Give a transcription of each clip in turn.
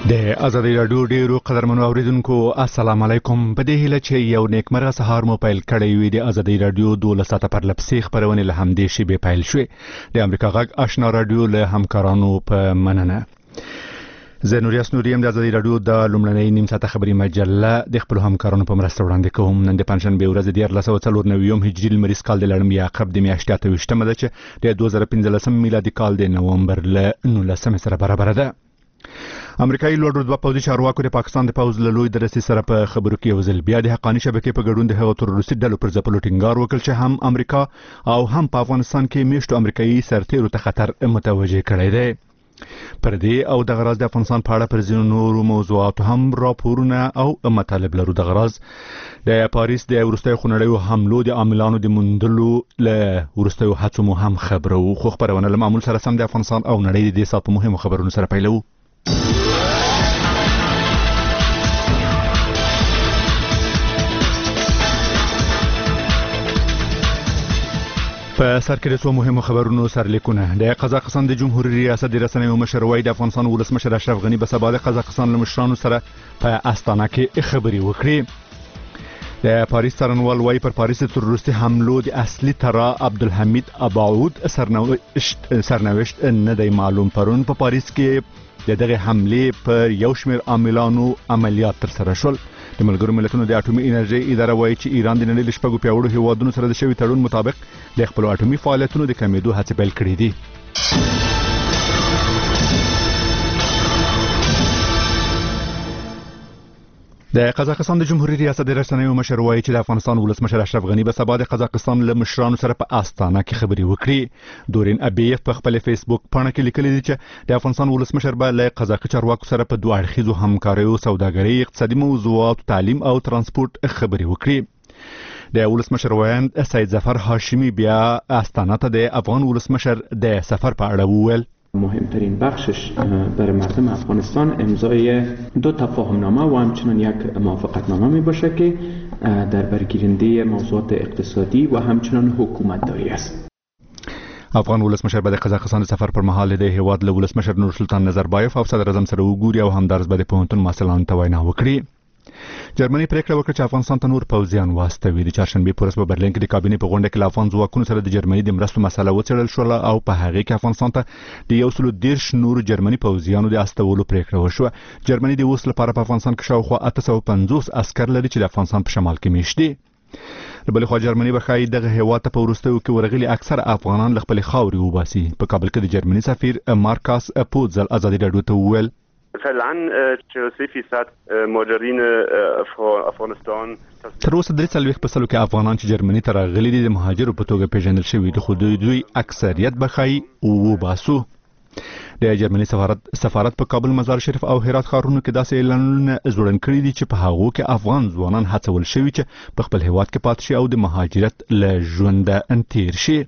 د آزادۍ راډیو ډیرو قدرمنو اوریدونکو السلام علیکم. په دې هیله چې یو نیکمرغه سهار مو پیل کړی وي. د آزادۍ راډیو 12 ساعته پر لپسې خبرونه له همدې شیبې پیل شوې. د امریکا غږ آشنا راډیو له همکارانو په مننه. زه نوریاس نوریم د آزادۍ راډیو د لومړنۍ نیم ساعته خبري مجله د خپل همکارانو په مرسته وړاندې کوم. نن د پنځشنبه ورځ د 1449 هجري لمریز کال د لړم یعقوب د میاشتې 28مه ده چې د 2015 میلادي کال د نومبر له 19 سره برابر ده. امریکایي لوړ رتبه پوځي چارواکو د پاکستان د پوځ له لوی درسي سره په خبرو کې وزل بیا د حقاني شبکې په ګډون د هغو تروریستي ډلو پر ځپلو ټینګار وکړ چې هم امریکا او هم په افغانستان کې میشتو امریکایي سرتیرو ته خطر متوجه کړی دی. پر دې او د غراض د افغانستان په اړه پر ځینو نورو موضوعاتو هم راپورونه او مطالب لرو. د غراض د پاریس د وروستیو خونړیو حملو د عاملانو د موندلو له وروستیو هڅو مو هم خبرو. خو خبرونه له معمول سره سم د افغانستان او نړۍ د دې سات په مهمو خبرونو سره پیلو. په سر کې د څو مهمو خبرونو سرلیکونه. د قزاقستان د جمهوریت ریاست د رسنیو مشر وای د افغانستان ولسمشر اشرف غنی به سبا د قزاقستان له مشرانو سره په استانه کې خبري وکړي. د پاریس څارنوال وای پر پاریس تروریستي حملو د اصلي ترا عبدالحمید اباعود سرنوشت نه دی معلوم. پرون په پاریس کې دغه حمله پر یو شمېر عاملانو عملیات تر سره شول. د ملګرو ملتونو د اټومي انرژي اداره وایي چې ایران د نړۍ له شپږو پیاوړو هیوادونو سره د شوي تړون مطابق د خپل اټومي فعالیتونو د کمیدو هڅې پیل کړې دي. د قزاقستان د جمهوریت ریاست د رسنیو مشر وایي چې د افغانستان ولسمشر اشرف غنی به سبا د قزاقستان له مشرانو سره په استانه کې خبري وکړي. دورین ابیف په خپل فیسبوک پاڼه کې لیکلي دي چې د افغانستان ولسمشر به له قزاقي چارواکو سره په دوه اړخیزو همکاریو، سوداګرۍ، اقتصادي موضوعاتو، تعلیم او ترانسپورت خبري وکړي. د ولسمشر ویاند سید ظفر هاشمی بیا استانه ته د افغان ولسمشر د سفر په اړه وویل. مهمترین بخشش برای مردم افغانستان امضای دو تفاهمنامه و همچنین یک موافقتنامه می باشه که در برگیرنده موضوعات اقتصادی و همچنین حکومتداری است. افغان ولسمشر به د قزاقستان سفر پر مهال د هیواد له ولسمشر نورسلطان نظربایف او صدر اعظم سره وګوري او همدارس به د پوهنتون محصلانو ته وینا وکړي. جرمني پریکړه وکړه چې افغانستان ته نور پوځیان واستوي. د چهارشنبه په ورځ په برلین کې د کابینې په غونډه کې له افغان ځواکونو سره د جرمني د مرستو مسله وڅېړل شوه او په هغه کې افغانستان ته د 130 نور جرمني پوځیانو د استولو پریکړه وشوه. جرمني د اوس لپاره په افغانستان کې شاوخوا 850 عسكر لري چې د افغانستان په شمال کې میشت دي. بل خو جرمني بخای دغه هیواد ته په وروستیو کې ورغلي اکثر افغانان له خپل خاوري وباسي. په کابل کې د جرمني سفیر مارکاس پوتزل آزادۍ راډیو ته وویل فعلا 43% مهاجرین افغانستان تر اوسه 3% کې افغانان چې جرمني ته راغلي دي د مهاجرو په توګه پیژندل شوي دي، خو دوی اکثریت بخای وباسو. د جرمني سفارت په کابل، مزار شریف او هرات ښارونو کې داسې اعلانونه ځوړند کړي دي چې په هغو کې افغان ځوانان هڅول شوي چې په خپل هیواد کې پاتې شي او د مهاجرت له ژونده تیر شي.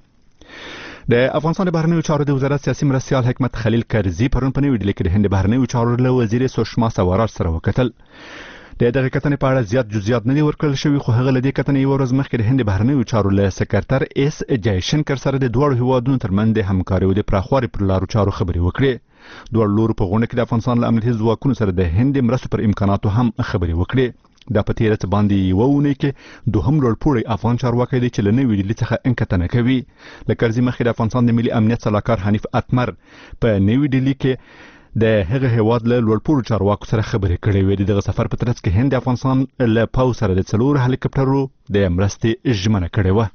د افغانستان د بهرنیو چارو د وزارت سیاسي مرستیال حکمت خلیل کرزي پرون په نوې ډیلي کې د هند بهرنیو چارو له وزیر سوشما سوارار سره وکتل. د دغه کتنې په اړه زیات جزئیات نه دي ورکړل شوي، خو هغه له دې کتنې یو ورځ مخکې د هند بهرنیو چارو له سکرټر اس جایشنکر سره د دوه هیوادونو ترمنځ د همکاریو د پراخوالي پر لارو چارو خبري وکړي. دوه لورو په غونډه کې د افغانستان له امنیتي ځواکونو سره د هند مرستو پر امکاناتو هم خبري وکړي. دا په تیره باندې یو ونه کې دوهم لوړپوړی افغان چارواکي دی چې له نوې ډیلي څخه انکتنه کوي. لکه ځکه مخکې د افغانستان د ملي امنیت صلاحکار حنیف اتمر په نوې ډیلي کې د هغه هیواد له لوړپوړو چارواکو سره خبرې کړې وې. دغه سفر په ترڅ کې هند افغانستان له پاو سره د 4 هلیکاپټرو د مرستې ژمنه کړې و.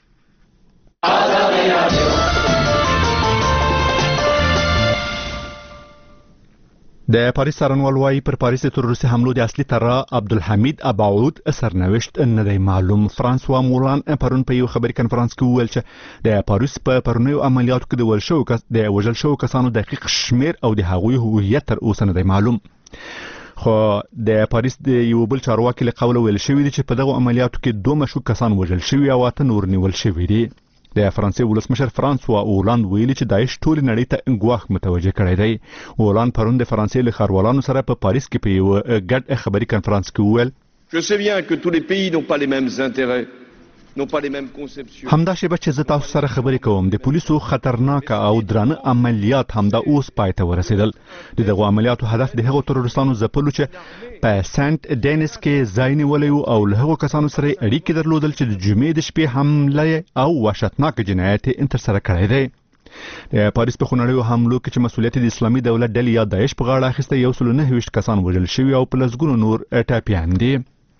د پاریس څارنوال وایي پر پاریس تروریستي حملو د اصلي ترا عبدالحمید اباعود سرنوشت نه دی معلوم. فرانسوا مولان پرون په یو خبري کنفرانس کې وویل چې د پاریس په پرونیو عملیاتو کې د وژل شوو کسانو دقیق شمیر او د هغوی هویت تر اوسه نه دی معلوم. خو د پاریس د یو بل چارواکي له قوله ویل شوی دی چې په دغه عملیاتو کې 2 مشکوک کسان وژل شوي او 8 نور نیول شوي دي. د فرانسې ولسمشر فرانسوا اولاند ویلي چې داعش ټول نړۍ ته ګواښ متوجه کړی دی. اولاند پرون د فرانسې له ښاروالانو سره په پاریس کې په یو ګډ خبري کنفرانس کې وویل Je sais bien que tous les pays n'ont pas les mêmes intérêts همدا شیبه چې زه تاسو سره خبرې کوم د پولیسو خطرناک او درانه عملیات همدا اوس پای ته ورسېدل. د دغو عملیاتو هدف د هغو ترورستانو ځپلو چې په سنت ډینس کې ځای نیولی او له هغو کسانو سره اړیکې درلودل چې د جمعې د شپې حمله او وحشتناک جنایت یې ترسره کړی دی. د پاریس په خونړیو حملو کې چې مسؤلیت د اسلامي دولت ډلې یا داعش په غاړه اخیسته 129 کسان وژل شوي او په لسګونو نور ټپیان دي.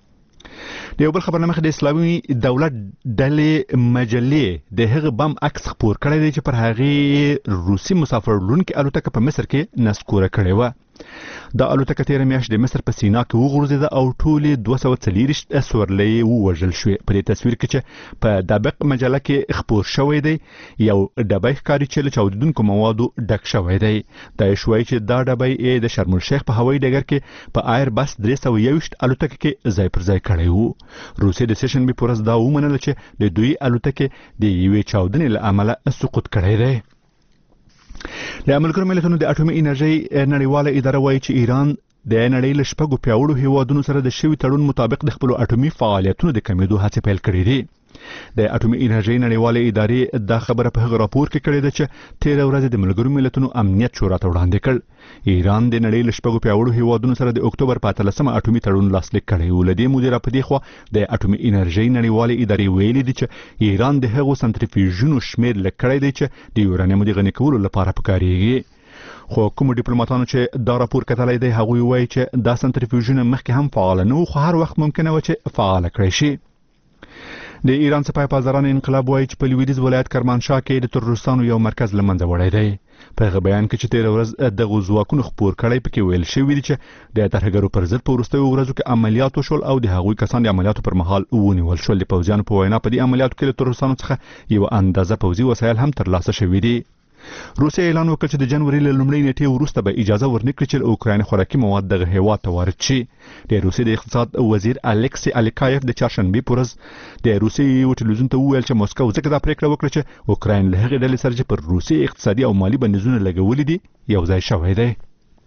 د یو بل خبر نه مخکې د اسلامي دولت ډلې مجلې د هغه بم عکس خپور کړی دی چې پر هغې روسي مسافر لرونکې الوتکه په مصر کې نسکوره کړې وه. دا الوتکه تیره میاشت د مصر په سینا کې وغورځېده او ټولې 240 سورلۍ ووژل شوې. په دې تصویر کې چې په دابق مجله کې خپور شوی دی یو ډبی ښکاري چې له چاودیدونکو موادو ډک شوی دی. داعش وایي چې دا ډبی د شرم الشیخ په هوایي ډګر کې په آیر بس 321 الوتکه کې ځای پر ځای کړی وو. روسیې د سیشنبې په ورځ دا ومنله چې د دوی الوتکې د یوې چاودنې له امله سقوط کړی دی. د ملګرو ملتونو د اټومي انرژي نړیواله اداره وایي چې ایران د نړۍ له شپږو پیاوړو هیوادونو سره د شوي تړون مطابق د خپلو اټومي فعالیتونو د کمیدو هڅې پیل کړې دي. د اټومي انرژي نړیواله ادارې دا خبره په هغه راپور کې کړې ده چې تیره ورځ د ملګرو ملتونو امنیت شورا ته وړاندې کړ. ایران د نړۍ له شپږو پیاوړو هیوادونو سره د اکتوبر په 13 اټومي تړون لاسلیک کړی و. له دې مودې راپدې خوا د اټومي انرژي نړیواله ادارې ویلي دي چې ایران د هغو سنتریفیوژونو شمیر لږ کړی دی چې د یورانیم د غني کولو لپاره پکارېږي. خو کوم ډیپلوماټانو چې دا راپور کتلی دی هغوی وایي چې دا سنتریفیوژونه مخکې هم فعال نه وو خو هر وخت ممکنه وه چې فعال کړی شي. د ایران سپاه پاسداران انقلاب وایي چې په لویدیځ ولایت کرمانشاه کې د ترورستانو یو مرکز له منځه وړی دی. په هغه بیان کې چې تیره ورځ دغو ځواکونو خپور کړی پکې ویل شوي دي چې د ترهګرو پر ضد په وروستیو ورځو کې عملیات وشول او د هغوی کسان د عملیاتو پر مهال ونیول شول. د پوځیانو په وینا په دې عملیاتو کې له ترورستانو څخه یوه اندازه پوځي وسایل هم ترلاسه شوي دي. روسیه اعلان وکړ چې د جنوري له لومړۍ نیټې وروسته به اجازه ورنکړي چې له اوکراین خوراکي مواد دغه هیواد ته وارد شي. د روسیې د اقتصاد وزیر الکسی الیکایف د چهارشنبې په ورځ د روسیې یو ټلویزیون ته وویل چې موسکو ځکه دا پریکړه وکړه چې اوکراین له هغې ډلې سره چې پر روسیې اقتصادي او مالي بندیزونه لګولي دي یو ځای شوی دی.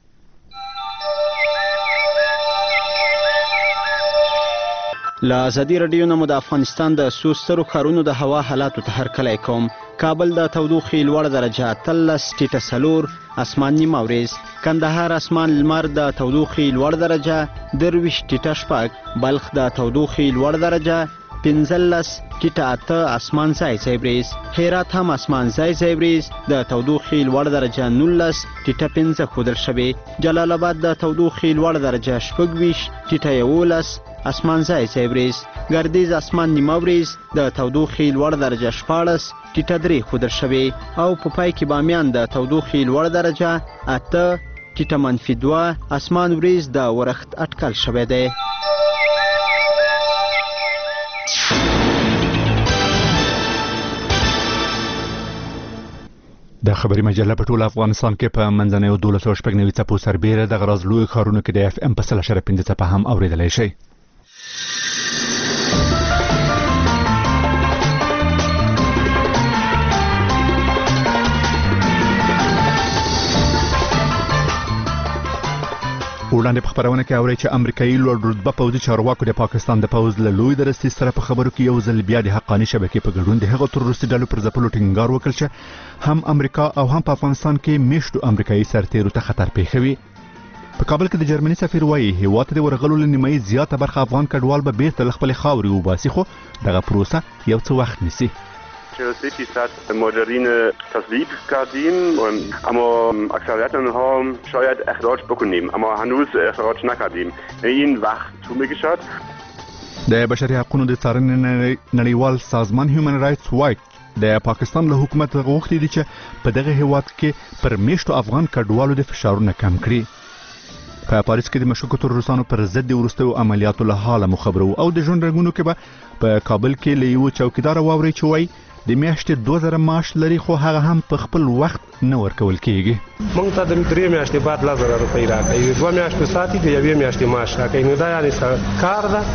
له ازادي راډیو نه مو د افغانستان د څو سترو ښارونو د هوا حالاتو ته هرکلی کوم. کابل د تودوخې لوړ درجه 13.4، اسمان نیمه وریځ. کندهار اسمان لمر د تودوخې لوړ درجه 23.6، بلخ د تودوخې لوړ درجه 15.8، اسمان ځای ځای وریځ. هرات هم اسمان ځای ځای وریځ د تودوخې لوړ درجه 19.5 ښودل شوې. جلال آباد د تودوخې لوړ درجه 26.11، اسمان ځای ځای وریځ. ګردیز اسمان نیمه وریځ د تودوخې لوړ درجه 14.3 ښودل شوې. او په پای کې بامیان د تودوخې لوړ درجه 8.-2، اسمان وریځ د ورښت اټکل شوی دی. د خبري مجله په ټول افغانستان کې په منځنیو 1290 څپو سربیره د غراز لوی ښارونو کې د FM په 100.5 څپه هم اوریدلی شي. وړاندې په خبرونه کې اوري چې امریکایي لوړ رتبه پوځي چارواکو د پاکستان د پوځ له لوی درستي سره په خبرو کې یو ځل بیا د حقاني شبکې په ګډون د هغو تروریستي ډلو پر ځپلو ټینګار وکړ چې هم امریکا او هم په افغانستان کې میشتو امریکایي سرتیرو ته خطر پیښوي. په کابل کې د جرمني سفیر وایي هیواد ته د ورغلو له نیمایي زیاته برخه افغان کډوال به بیرته له خپلې خاورې وباسي، خو دغه پروسه یو څه وخت نیسي. 40% مهاجرین تصویب کردیم اما اکثریت آنها شاید اخراج بکنیم اما هنوز اخراج نکردیم. این وقت طول می‌کشد. د بشري حقوقو د څارنې نړیوال سازمان هیومن رائټس وایټ د پاکستان له حکومت غوښتي دي چې په دغه هیواد کې پر میشتو افغان کډوالو د فشارونه کم کړي. په پاریس کې د مشکوکو ترورستانو پر ضد د وروستیو عملیاتو له حاله مو خبرو او د ژوند رنګونو کې به په کابل کې له یو چوکیدار واوري چې وایي د میاشتې 2000 معاش لري خو هغه هم په خپل وخت نه ورکول کیږي. موږ ته د 3 میاشتې بعد 1000 روپۍ راکوي، 2 میاشتې ساتي د 1 میاشتې معاش راکوي. نو دا یعنی کار ده.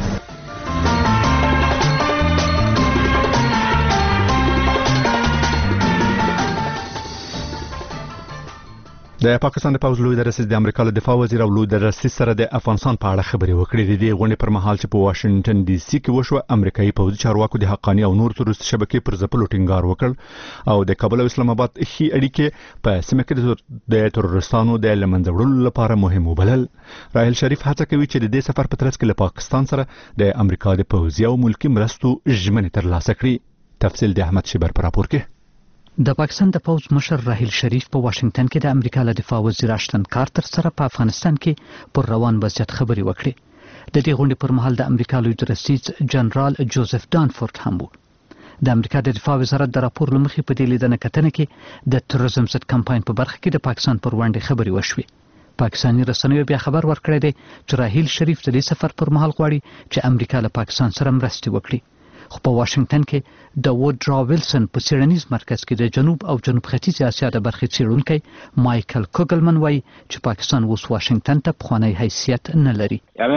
د پاکستان د پوز لوی درسیز د امریکا له دفاع وزیر او لوی درسیز سره د افغانستان په اړه خبرې وکړې. د غونډې پر مهال چې په واشنگټن ډي سي کې وشو، امریکایي پوځي چارواکو د حقاني او نور تروریست شبکې پر ځپلو ټینګار وکړ او د کابل او اسلام آباد ښې اړیکې په سیمه کې د تروریستانو د لمنځه وړلو لپاره مهم وبلل. راحیل شریف هڅه کوي چې د دې سفر په ترڅ کې له پاکستان سره د امریکا د پوځي او ملکی مرستو ژمنې ترلاسه کړي. تفصیل د احمد شیبر پر راپور کې. د پاکستان د پوز مشر راحیل شریف په واشنگټن کې د امریکا له دفاع وزیر اشتن کارتر سره په افغانستان کې پر روان وضعیت خبرې وکړې. د دې غونډې پر مهال د امریکا لوی درسیز جنرال جوزف دانفورد هم و. د امریکا د دفاع وزارت د راپور لمخې په دې لیدنه کتنه کې د تروریزم ضد کمپاین په برخه کې د پاکستان پر وړاندې خبرې وشوې. پاکستاني رسنیو بیا خبر ورکړی دی چې راحیل شریف د دې سفر پر مهال غواړي چې امریکا له پاکستان سره مرستې وکړي. خو په واشنگټن کې د وودرا ویلسن په څېړنیز مرکز کې د جنوب او جنوب ختیځ اسیا د برخې څېړونکی مایکل کوګلمن وایي چې پاکستان اوس واشنگټن ته پخوانی حیثیت نه لري.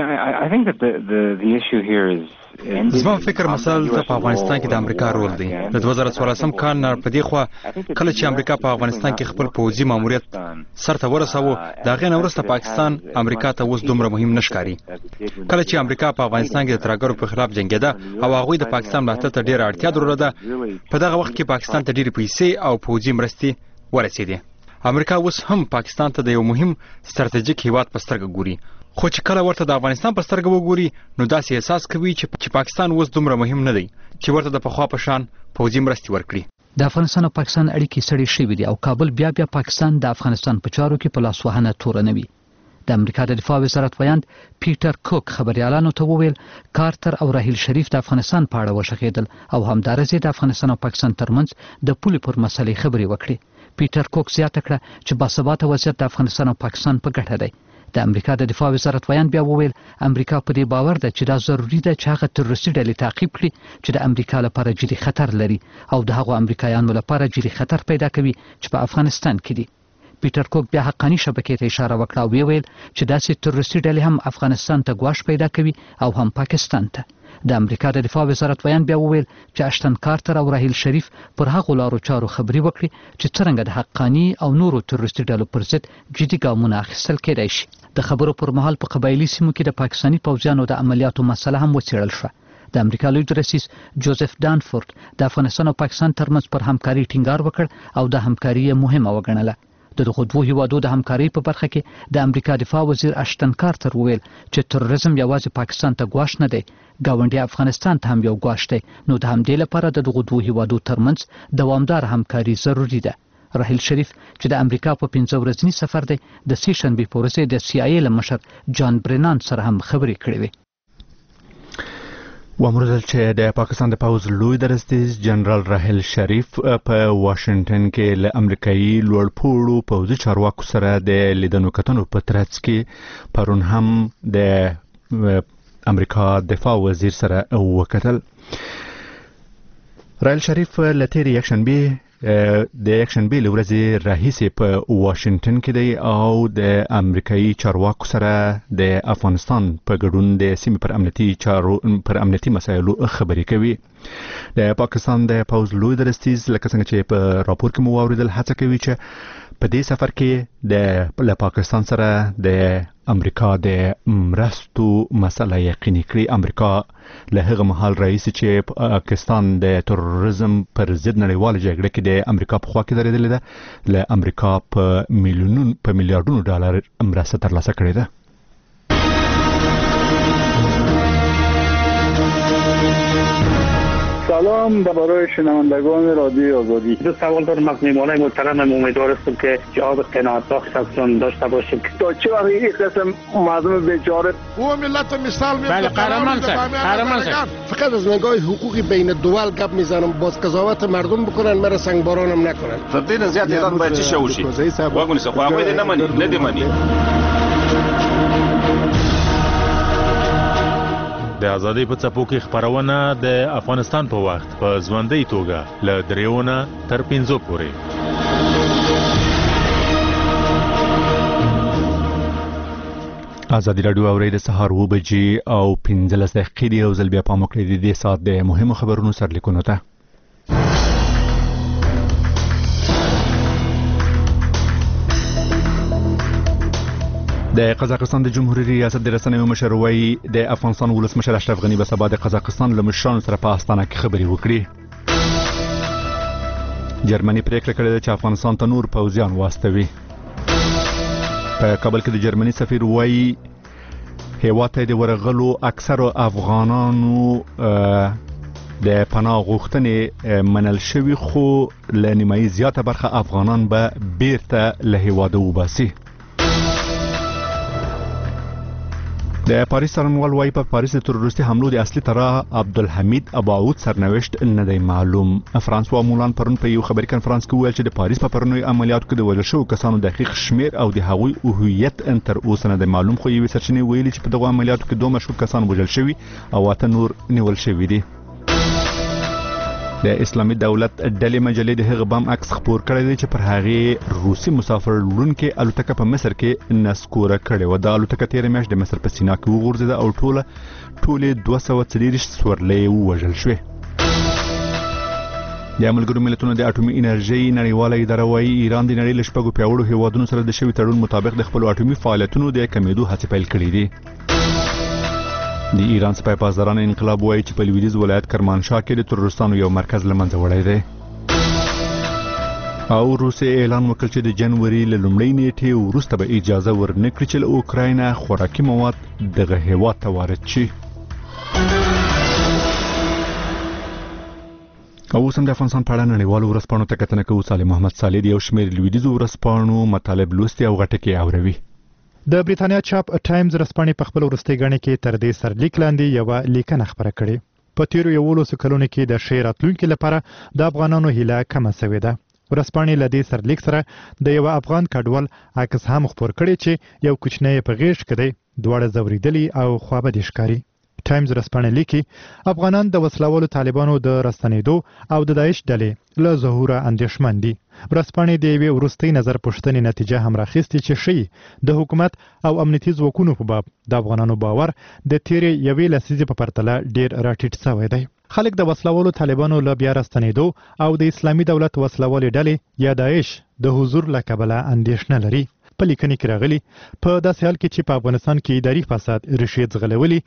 زما فکر مثال په افغانستان کې د امریکا رول دی. د 2014 کال نه په دې خوا کله چې امریکا په افغانستان کې خپل پوځي ماموریت سرته ورساوه، دا غي نه وروسته پاکستان امریکا ته اوس دومره مهم نشکاري. کله چې امریکا په افغانستان کې د ترهګرو په خلاف جنگیده او هغه د پاکستان ملاتړ ته ډیره اړتیا درلوده، په دغه وخت کې پاکستان ته ډیره پیسې او پوځي مرستې ورسېدې. امریکا اوس هم پاکستان ته د یو مهم ستراتیژیک هیواد په سترګه ګوري، خو چې کله ورته د افغانستان په سترګه وګوري نو داسې احساس کوي چې پاکستان اوس دومره مهم نه دی چې ورته د پخوا په شان پوځي مرستې ورکړي. د افغانستان او پاکستان اړیکې سړې شوې دي او کابل بیا پاکستان د افغانستان په چارو کې په لاسوهنه تورنوي. د امریکا د دفاع وزارت ویاند پیټر کوک خبريالانو ته وویل کارتر او راحیل شریف د افغانستان په اړه وشخېدل او همدارسه د افغانستان او پاکستان ترمنځ د پولې پر مسلې خبرې وکړې. پیټر کوک زیاته کړه چې باثباته وضعیت د افغانستان او پاکستان په ګټه دی. د امریکا د دفاع وزارت ویاند بیا وویل امریکا په دې باور ده چې دا ضروری ده چې هغه تروریستي ډلې تعقیب کړي چې د امریکا لپاره جدي خطر لري او د هغو امریکایانو لپاره جدي خطر پیدا کوي چې په افغانستان کې دي. پیټر کوک بیا حقاني شبکې ته اشاره وکړه او ویل چې داسې تروریستي ډلې هم افغانستان ته ګواښ پیدا کوي او هم پاکستان ته. د امریکا د دفاع وزارت ویاند بیا وویل چې اشتن کارتر او راحیل شریف پر هغو لارو چارو خبرې وکړي چې څرنګه د حقاني او نورو تروریستي ډلو پر ضد جدي ګامونه اخیستل کېدای شي. د خبرو پر مهال په قبایلي سیمو کې د پاکستاني پوځیانو د عملیاتو مسله هم وڅېړل شوه. د امریکا لوی درسیز جوزف دانفورد د افغانستان او پاکستان ترمنځ پر همکاري ټینګار وکړ او د همکاري مهمه وګڼله. د دغو دوه هیوادو د همکارۍ په برخه کې د امریکا دفاع وزیر اشتن کارتر وویل چې تروریزم یوازې پاکستان ته ګواښ نه دی، ګاونډي افغانستان ته هم یو ګواښ دی، نو د همدې لپاره د دغو دوه هیوادو ترمنځ دوامدار همکاري ضروري ده. راحیل شریف چې د امریکا په 15 ورځني سفر دی د سې شنبې په ورځ د CIA له مشر جان برینان سره هم خبرې کړې وې. وامروزل چې د پاکستان د پوز لوی درسیز جنرال راحیل شریف په واشنگټن کې له امریکایي لوړپوړو پوځي چارواکو سره د لیدنو کتنو په ترڅ کې پرون هم د امریکا دفاع وزیر سره وکتل. راحیل شریف له تیرې یکشنبې د یکشنبې له ورځې راهیسې په واشنگټن کې دی او د امریکایي چارواکو سره د افغانستان په ګډون د سیمې پر امنیتي مسایلو خبرې کوي. د پاکستان د پوز لوی درسیز لکه څنګه چې په راپور کې مو واوریدل هڅه کوي چې په دې سفر کې د پاکستان سره د امریکا د مرستو مسله یقیني کړي. امریکا له هغه مهال رئیس چې پاکستان د تروریزم پر ضد نړیواله جګړه کې د امریکا په خوا کې درېدلې ده، له امریکا په میلیارډونو ډالر مرسته ترلاسه کړې ده. سلام برای شنوندگان رادیو آزادی. دو سوال دارم از میهمانان محترمم. امیدوار هستم که جواب قناعت بخشتون داشته باشید. تا چه وقت این قسم مردم بیچاره او ملت مثال میاد. بله قهرمان شد. فقط از نگاه حقوقی بین دول گپ میزنم، باز قضاوت مردم بکنن، مرا سنگبارانم نکنن. تبدیل زیاد تعداد باید چی شوشی؟ واگونی سه خواهی نمانی ندیمانی. د ازادۍ په څپو کې خبرونه د افغانستان په وخت په ژوندۍ توګه له 3 تر 5 پورې. ازادي رادیو اوري د سهار 2 بجې او 15 دقیقې او ځل بیا پام وکړئ د دې سات د مهمو خبرونو سرلیکونو ته. د قزاقستان د جمهوریت ریاست د رسنیو مشر وایي د افغانستان ولسمشر اشرف غنی به سبا د قزاقستان له مشرانو سره په استانه کې خبرې وکړي. جرمني پریکړه کړې ده چې افغانستان ته نور پوځیان واستوي. په کابل کې د جرمني سفیر وایي هیواد ته د ورغلو اکثر افغانانو د پناه غوښتنې منل شوی، خو له نیمایي زیاته برخه افغانان به بیرته له هیواده وباسي. د پاریس څارنوال وايي په پاریس د تروریستي حملو د اصلي طرح عبدالحمید اباعود سرنوشت نه دی معلوم. فرانسوا مولان پرون په یو خبري کنفرانس کې ویل چې د پاریس په پرونی عملیاتو کې د وژل شوو کسانو دقیق شمیر او د هغوی هویت تر اوسه نه دی معلوم، خو یوې سرچینې ویلي چې په دغه عملیاتو کې 2 مشهور کسان وژل شوي او 8 نور نیول شوي دي. د اسلامي دولت ډلې مجلې د هغه بم عکس خپور کړی دی چې پر هغه روسي مسافر لرونکي الوتکه په مصر کې نسکوره کړې و. د الوتکه تیر میاشت د مصر په سینا کې وغورځیده او ټوله 240 سورلۍ ووژل شوې. د ملګرو ملتونو د اټومي انرژي نړیواله اداره وايي ایران د نړۍ له شپږو پیاوړو هیوادونو سره د شوي تړون مطابق د خپل اټومي فعالیتونو د کمیدو هڅې پیل کړې دي. د ایران سپاه پاسداران انقلاب وایي چې په لویدیځ ولایت کرمانشاه کې د تروریستانو یو مرکز له منځه وړی دی. او روسیې اعلان وکړ چې د جنوري له لومړۍ نیټې وروسته به اجازه ورنکړي چې له اوکراینه خوراکي مواد دغه هیواد ته وارد شي. او اوس هم د افغانستان په اړه نړیوالو ورځپاڼو ته کتنه کوو. صالح محمد صالح د یو شمېر لویدیځو ورځپاڼو مطالب لوستي او غټه کې اوري. د بریتانیا چاپ ټایمز ورځپاڼې په خپل وروستۍ غڼې کې تر دې سرلیک لاندې یو لیکنه خبره کړې. په تیرو 11 کلونو کې د شهر راتلونکو لپاره د افغانانو هیله کمه شوې ده. ورځپاڼې له دې سرلیک سره د یو افغان کډوال عکس هم خپور کړی چې یو کوچنی په غیږ کې دی، دواړه زوریدلي او خوابدي ښکاري. ټایمز ورځپاڼې لیکي افغانان د وسلوالو طالبانو د راستنېدو او د داعش ډلې له ظهوره اندېښمن دي. ورځپاڼې د یوې وروستۍ نظر پوښتنې نتیجه هم راخیستې چې ښیي د حکومت او امنیتي ځواکونو په باب د افغانانو باور د تیرې یوې لسیزې په پرتله ډېر راټیټ شوی دی. خلک د وسلوالو طالبانو له بیا راستنېدو او د اسلامي دولت وسلوالې ډلې یا داعش د حضور له کبله اندېښنه لري. په لیکنې کې راغلي په داسې حال کې چې په افغانستان کې اداري فساد ریښې ځغلولي،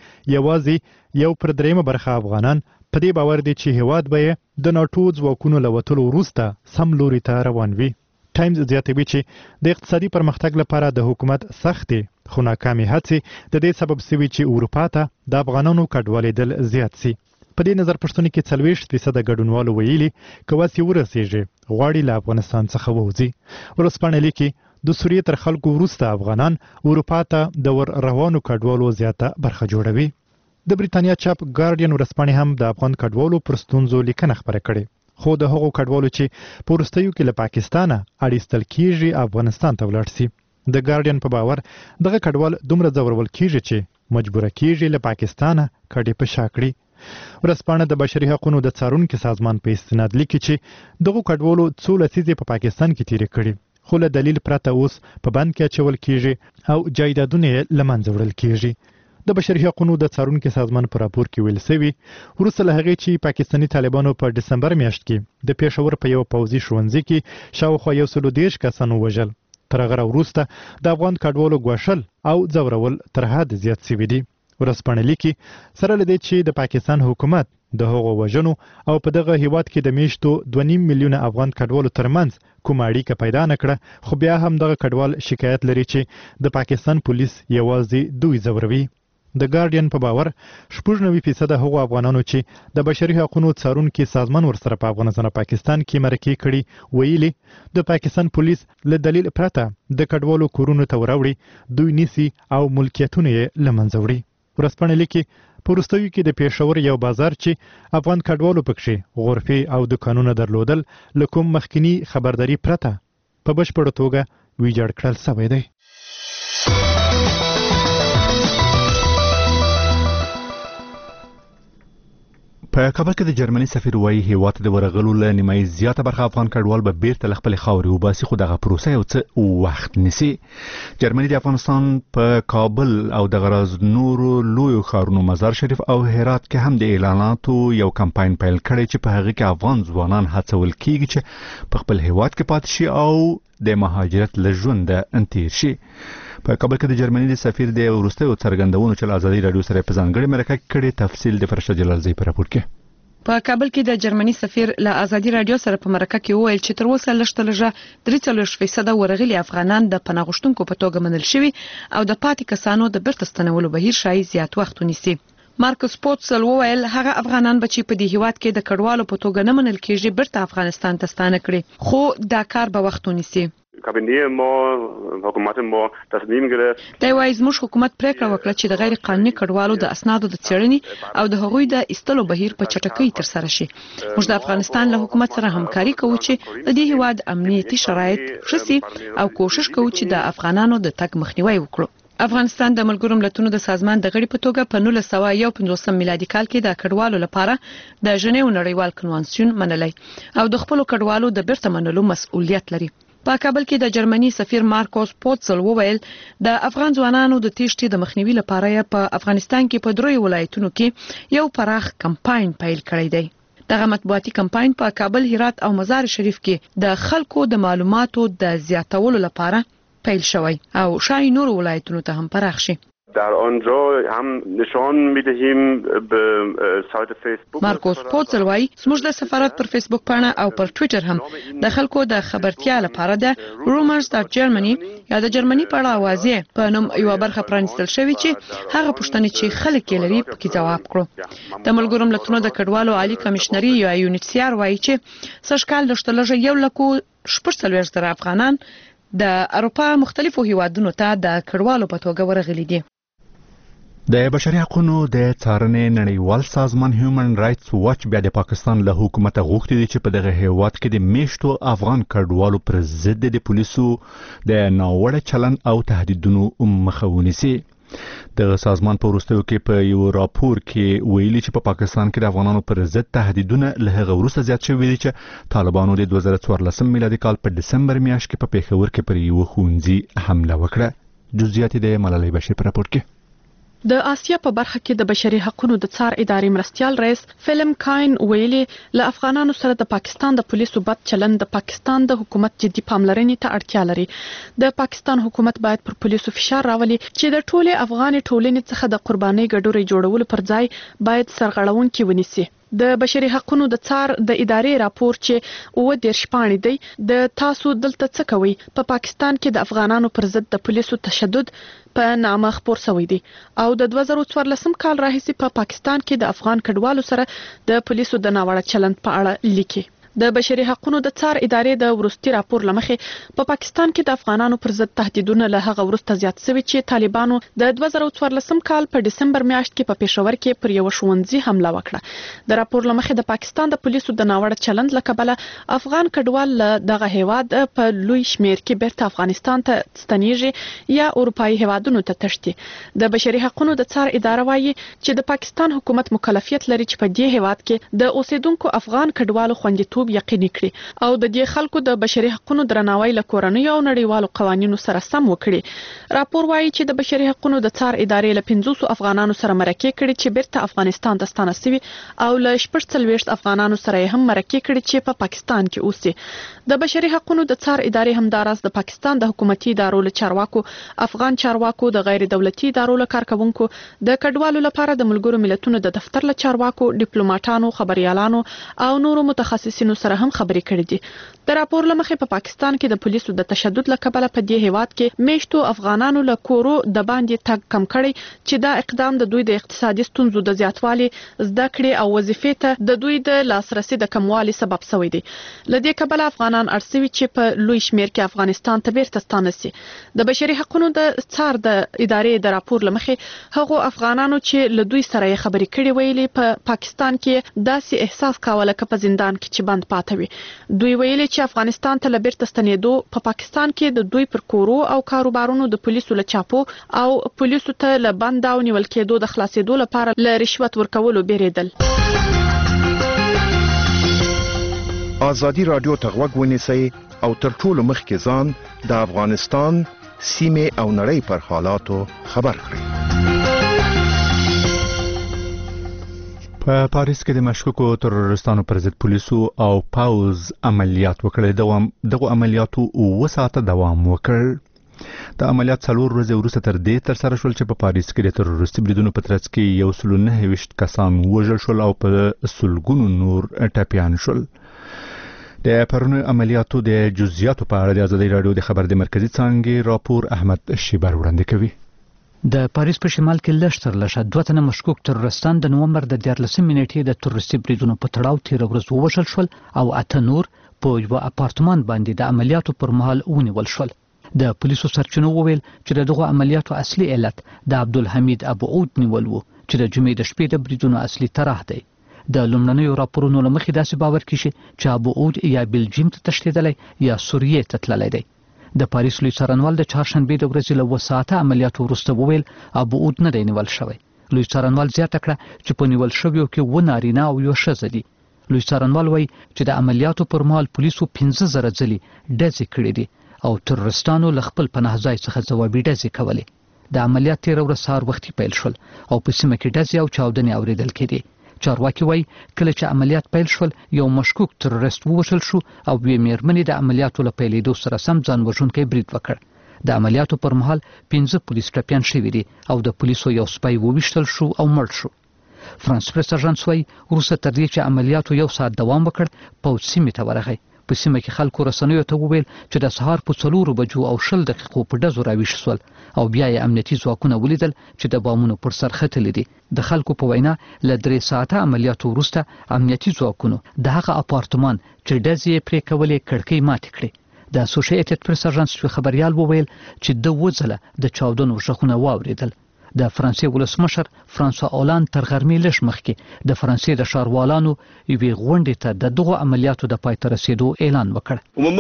یوازې 1/3 برخه افغانان په دې باور دي چې هیواد به د ناټو ځواکونو له وتلو وروسته سم لوري ته روان وي. ټایمز زیاتوي چې د اقتصادي پرمختګ لپاره د حکومت سختې خو ناکامې هڅې د دې سبب شوي چې اروپا ته د افغانانو کډوالېدل زیات سي. په دې نظر پښتون کې 40% ګډونوالو ویلي کواسي ورسېږي غواړي له افغانستان څخه ووځي. ورځپاڼې لیکي د سوریې تر خلکو وروسته افغانان اروپا ته د ور روانو کډوالو زیاته برخه جوړوي. د بریتانیا چاپ ګارډین ورځپاڼې هم د افغان کډوالو پر ستونزو لیکنه خبره کړې، خو د هغو کډوالو چې په وروستیو کې له پاکستانه اړیستل کیږي افغانستان ته ولاړ سي. د ګارډین په باور دغه کډوال دومره ځورول کیږي چې مجبوره کیږي له پاکستانه کډې په شا کړي. ورځپاڼه د بشري حقوقو د څارونکو سازمان په استناد لیکي چې دغه کډوالو څو لسیزې په پاکستان کې تیرې کړي، خو له دلیل پرته اوس په بند کې اچول کیږي او جایدادونه له منځه وړل کیږي. د بشري حقوقو د څارونکو سازمان په راپور کې ویل شوی وروسته له هغې چې پاکستاني طالبانو په دسمبر میاشت کې د پېښور په یو پوځي ښوونځي کې شاوخوا 130 کسانو وژل. تر هغه وروسته د افغان کډوالو ګواښل او ځورول تر حد زیات شوي دي. ورځپاڼه لیکي سره له دې چې د پاکستان حکومت د هغو وژنو او په دغه هیواد کې د میاشتو 2.5 میلیونه افغان کډوالو ترمنځ کومه اړیکه پیدا نه کړه، خو بیا هم دغه کډوال شکایت لري چې د پاکستان پولیس یوازې دوی ځوروي. د ګارډین په باور 96% هغو افغانانو چې د بشري حقوقو څارونکو سازمان ورسره په افغانستان او پاکستان کې مرکې کړي ویلي د پاکستان پولیس له دلیل پرته د کډوالو کورونو ته وراوړي، دوی نیسي او ملکیتونه یې له منځه وړي. ورځپاڼه لیکي په وروستیو کې د پېښور یو بازار چې افغان کډوالو پکښې غرفې او دکانونه درلودل له کوم مخکینی خبرداري پرته په بشپړه توګه ویجاړ کړل شوی دی. په کابل کې د جرمني سفیر وایي هیواد د ورغلو له نیمایي زیاته برخه افغان کډوال به بیرته له خپلې خاورې وباسي، خو دغه پروسه یو څه وخت نیسي. جرمني د افغانستان په کابل او د غراز نورو لویو ښارونو مزار شریف او هرات کې هم د اعلاناتو یو کمپاین پیل کړی چې په هغه کې افغان ځوانان هڅول کیږي چې په خپل هیواد کې پاتې شي او د مهاجرت له ژونده تیر شي. په کابل کې د جرمني د سفیر د وروستیو څرګندونو چې ازادي رادیو سره په ځانګړي مرکه کړي تفصیل د فرشته جلالزی په راپور کې. په کابل کې د جرمني سفیر له ازادي رادیو سره په مرکه کې وویل چې تر اوسه لږ 43% ورغلي افغانان د پناه غوښتونکو په توګه منل شوي او د پاتې کسانو د بیرته ستنولو بهیر شاید زیات وخت ونیسي. مارکوس پوتسل وویل هغه افغانان به چې په دې هیواد کې د کډوالو په توګه نه منل کېږي بیرته افغانستان ته ستانه کړي، خو دا کار به وخت ونیسي. کابینه ما حکومت ما تصمیم گرفت دا وایي زموږ حکومت پریکړه وکړه چې د غیر قانوني کډوالو د اسنادو د څېړنې او د هغوی د ایستلو بهیر په چټکۍ تر سره شي. موږ د افغانستان له حکومت سره همکاري کوو چې د دې هیواد امنیتي شرایط ښه شي او کوشش کوو چې د افغانانو د تګ مخنیوي وکړو. افغانستان د ملګرو ملتونو د سازمان د غړي په توګه په 1951 میلادي کال کې د کډوالو لپاره د ژنیو نړیوال کنوانسیون منلی او د خپل کډوالو د بیرته منلو مسؤلیت لري. په کابل کې د جرمني سفیر مارکوس پوتسل وویل د افغان ځوانانو د تېښتې د مخنیوي لپاره په افغانستان کې په 3 ولایتونو کې یو پراخ کمپاین پیل کړی دی. دغه مطبوعاتي کمپاین په کابل، هرات او مزار شریف کې د خلکو د معلوماتو د زیاتولو لپاره پیل شوی او شاید نور ولایتونو ته هم پراخ شي. در آنجا هم نشان می‌دهیم به سایت فیسبوک. مارکوس پوتسل وایي زموږ د سفارت پر فیسبوک پاڼه او پر ټوئیټر هم د خلکو د خبرتیا لپاره د rumors.germany یا د جرمني په اړه واضح په نوم یو برخه پرانستل شوی چې هغه پوښتنې چې خلک یې لري پکې جواب کړو. د ملګرو ملتونو د کډوالو عالی کمشنري یا UNHCR وایي چې سږکال د 1,40,000 افغانان د اروپا مختلفو هیوادونو ته د کډوالو په توګه ورغلي دي. د بشري حقوقو د څارنې نړیوال سازمان هیومن رائټس واچ بیا د پاکستان له حکومت غوښتي دي چې په دغه هیواد کې د میشتو افغان کډوالو پر ضد د پولیسو د ناوړه چلند او تهدیدونو مخه ونیسي. د سازمان په وروستیو کې په یو راپور کې ویلي چې په پاکستان کې د افغانانو پر ضد تهدیدونه له هغه وروسته زیات شوي دي چې طالبانو د 2014 میلادي کال په دسمبر میاشت کې په پیښور کې پر یو ښوونځي حمله وکړه. جزئیات د ملالۍ بشیر په راپور کې. د آسیا په برخه کې د بشري حقوقو د څار ادارې مرستيال رئیس فیلم کاین ویلي له افغانانو سره د پاکستان د پولیسو بد چلند د پاکستان د حکومت جدي پاملرنې ته اړتیا لري. د پاکستان حکومت باید پر پولیسو فشار راولي چې د ټوله افغان ټولنې څخه د قرباني ګډوري جوړولو پر ځای باید سرغړونکي ونیسي. د بشري حقوقو د څار د ادارې راپور چې 19 پاڼې دی د تاسو دلته څه کوي په پاکستان کې د افغانانو پر ضد د پولیسو تشدد په نامه خپور شوی دی او د 2014 کال راهیسې په پاکستان کې د افغان کډوالو سره د پولیسو د ناوړه چلند په اړه لیکي. د بشري حقوقو د څار ادارې د ورستي راپور لمخې په پاکستان کې د افغانانو پر ضد تهدیدونه له هغه ورسته زیات شوي چې طالبانو د 2014 کال په دسمبر میاشت کې په پېښور کې پر یو ښوونځي حمله وکړه. د راپور لمخې د پاکستان د پولیسو د ناوړه چلند له کبله افغان کډوال له دغه هیواد په لوی شمیر کې بیرته افغانستان ته ستنیږي یا اروپایي هیوادونو ته تښتي. د بشري حقوقو د څار اداره وایي چې د پاکستان حکومت مکلفیت لري چې په دې هیواد کې د اوسیدونکو افغان کډوالو خوندیتوب یقیني کړي او د دې خلکو د بشري حقوقو درناوی له کورنۍ او نړیوالو قوانینو سره سم وکړي. راپور وایي چې د بشري حقوقو د څار ادارې له 500 افغانانو سره مرکه کړي چې بیرته افغانستان ته ستانه شوي او له 40 افغانانو سره هم مرکه کړي چې په پاکستان کې اوسي. د بشري حقوقو د څار ادارې همداراز د پاکستان د حکومتي ادارو له چارواکو، افغان چارواکو، د غیر دولتي ادارو له کارکونکو، د کډوالو لپاره د ملګرو ملتونو د دفتر له چارواکو، ډیپلوماټانو، خبريالانو او نورو متخصصینو سره هم خبرې کړې دي. د راپور لمخې په پاکستان کې د پولیسو د تشدد له کبله په دې هیواد کې میشتو افغانانو له کورو د باندې تګ کم کړي چې دا اقدام د دوی د اقتصادي ستونزو د زیاتوالي، زده کړې او وظیفې ته د دوی د لاسرسي د کموالي سبب شوی دی. لدې کبله افغانان ارسوي چې په لوی شمیر کې افغانستان ته بیرته ستانه شي. د بشري حقوقو د څار د ادارې د راپور لمخې هغه افغانانو چې له دوی سره خبرې کړي ویلي په پاکستان کې داسې احساس کاوه لکه په زندان کې چې بند پاتې وي. دوی ویلي چې افغانستان ته لبیرته ستنېدو په پاکستان کې د دوی پر کورو او کاروبارونو د پولیسو له چاپو او پولیسو ته له بند او نیول کېدو د خلاصېدو لپاره له رشوت ورکولو بیریدل. آزادي رادیو ته غوږ ونیسئ او تر ټولو مخکې ځان د افغانستان سیمې او نړۍ پر حالاتو خبر کړئ. په پاریس کې د مشکوکو ترورستانو پر ضد پولیسو او پاوز عملیات وکړل. دغه عملیاتو 9 ساعته دوام وکړ. د عملیات 4 ورځې وروسته تر دې تر سره شول چې په پاریس کې د تروریستي بریدونو په ترڅ کې 129 کسان وژل شول او په سلګونو نور ټپیان شول. د پرونی عملیاتو د جزئیاتو په اړه د ازادي رادیو د خبر د مرکزی څانګې راپور احمد شیبر وړاندې کوي. د پاریس په شمال کې لشتر لشه 2 تنه مشکوک ترورستان د نومبر د 14 نیټې د تروریستي بریدونو په تړاو تیر ورځ ووژل شول او 8 نور په یو اپارتمان باندې د عملیاتو پر مهال ونیول شول. د پولیسو سرچینو وویل چې دغه عملیاتو اصلي علت د عبدالحمید ابو عود نیول وو چې د جمعې د شپې د بریدونو اصلي طرح دی. د لومړنیو راپورونو لمخې داسې باور کیږي چې ابو عود یا بلجیم ته تښتېدلی یا سوریې ته تللی دی. د پاریس لوی څارنوال د چهارشنبې د ورځې له 2 ساعته عملیاتو وروسته وویل ابو عود نه دی نیول شوی. لوی څارنوال زیاته کړه چې په نیول شویو کې 2 نارینه او 1 ښځه دي. لوی څارنوال وایي چې د عملیاتو پر مهال پولیسو 15,000 ځلې ډزې کړې دي او ترورستانو له خپل پناه ځای څخه ځوابي ډزې کولې. د عملیات تیر ورځ سهار وختي پیل شول او په سیمه کې ډزې او چاودنې اوریدل کېدې. چارواکي وایي کله چې عملیات پیل شول یو مشکوک ترورست ووژل شو او یوې میرمنې د عملیاتو له پیلېدو سره سم ځان وژونکی برید وکړ. د عملیاتو پر مهال 15 پولیس ټپیان شوي دي او د پولیسو یو سپی وویشتل شو او مړ شو. فرانس پریس اژانس وایي وروسته تر دې چې عملیاتو 1 ساعت دوام وکړ پوځ سیمې ته ورغی. په سیمه کې خلکو رسنیو ته وویل چې د سهار په 4 بجو او 20 دقیقو په ډزو راویښ شول او بیا یې امنیتي ځواکونه ولیدل چې د بامونو پر سر ختلي دي. د خلکو په وینا له 3 ساعته عملیاتو وروسته امنیتي ځواکونو د هغه اپارتمان چې ډزې یې پرې کولې کړکۍ ماتې کړې. د اسوسییټډ پریس اژانس خبريال وویل چې د وځله د چاودنو غږونه واوریدل. د فرانسې ولسمشر فرانسوا اولاند تر غرمې لږ مخکې د فرانسې د ښاروالانو یوې غونډې ته د دغو عملیاتو د پای ته رسیدو اعلان وکړ.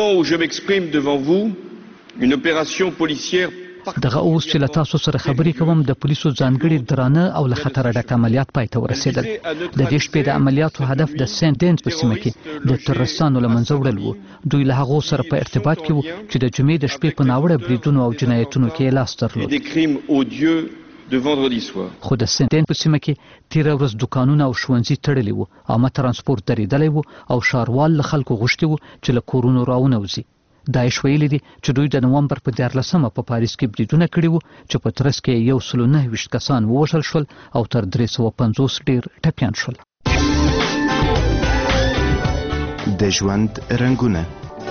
دغه اوس چې له تاسو سره خبرې کوم د پولیسو ځانګړي درانه او له خطر ډک عملیات پای ته ورسېدل. د دې شپې د عملیاتو هدف د سنت دینز په سیمه کې د ترورستانو له منځه وړل وو. دوی له هغو سره په ارتباط کې وو چې د جمعې د شپې په ناوړه بریدونو او جنایتونو کې لاس درلود. خو د سنتین په سیمه کې تیر ورځ دکانونه او ښوونځي تړلي وو، عامه ترانسپورت درېدلی وو او ښاروال له خلکو غوښتي وو چې له کورونو راونوځي. داعش ویلي دي چې دوی د نومبر په 14 په پاریس کې بریدونه کړي وو چې په ترڅ کې 129 کسان ووژل شول او تر 350 ډیر ټپیان شول. د ژوند رنگونه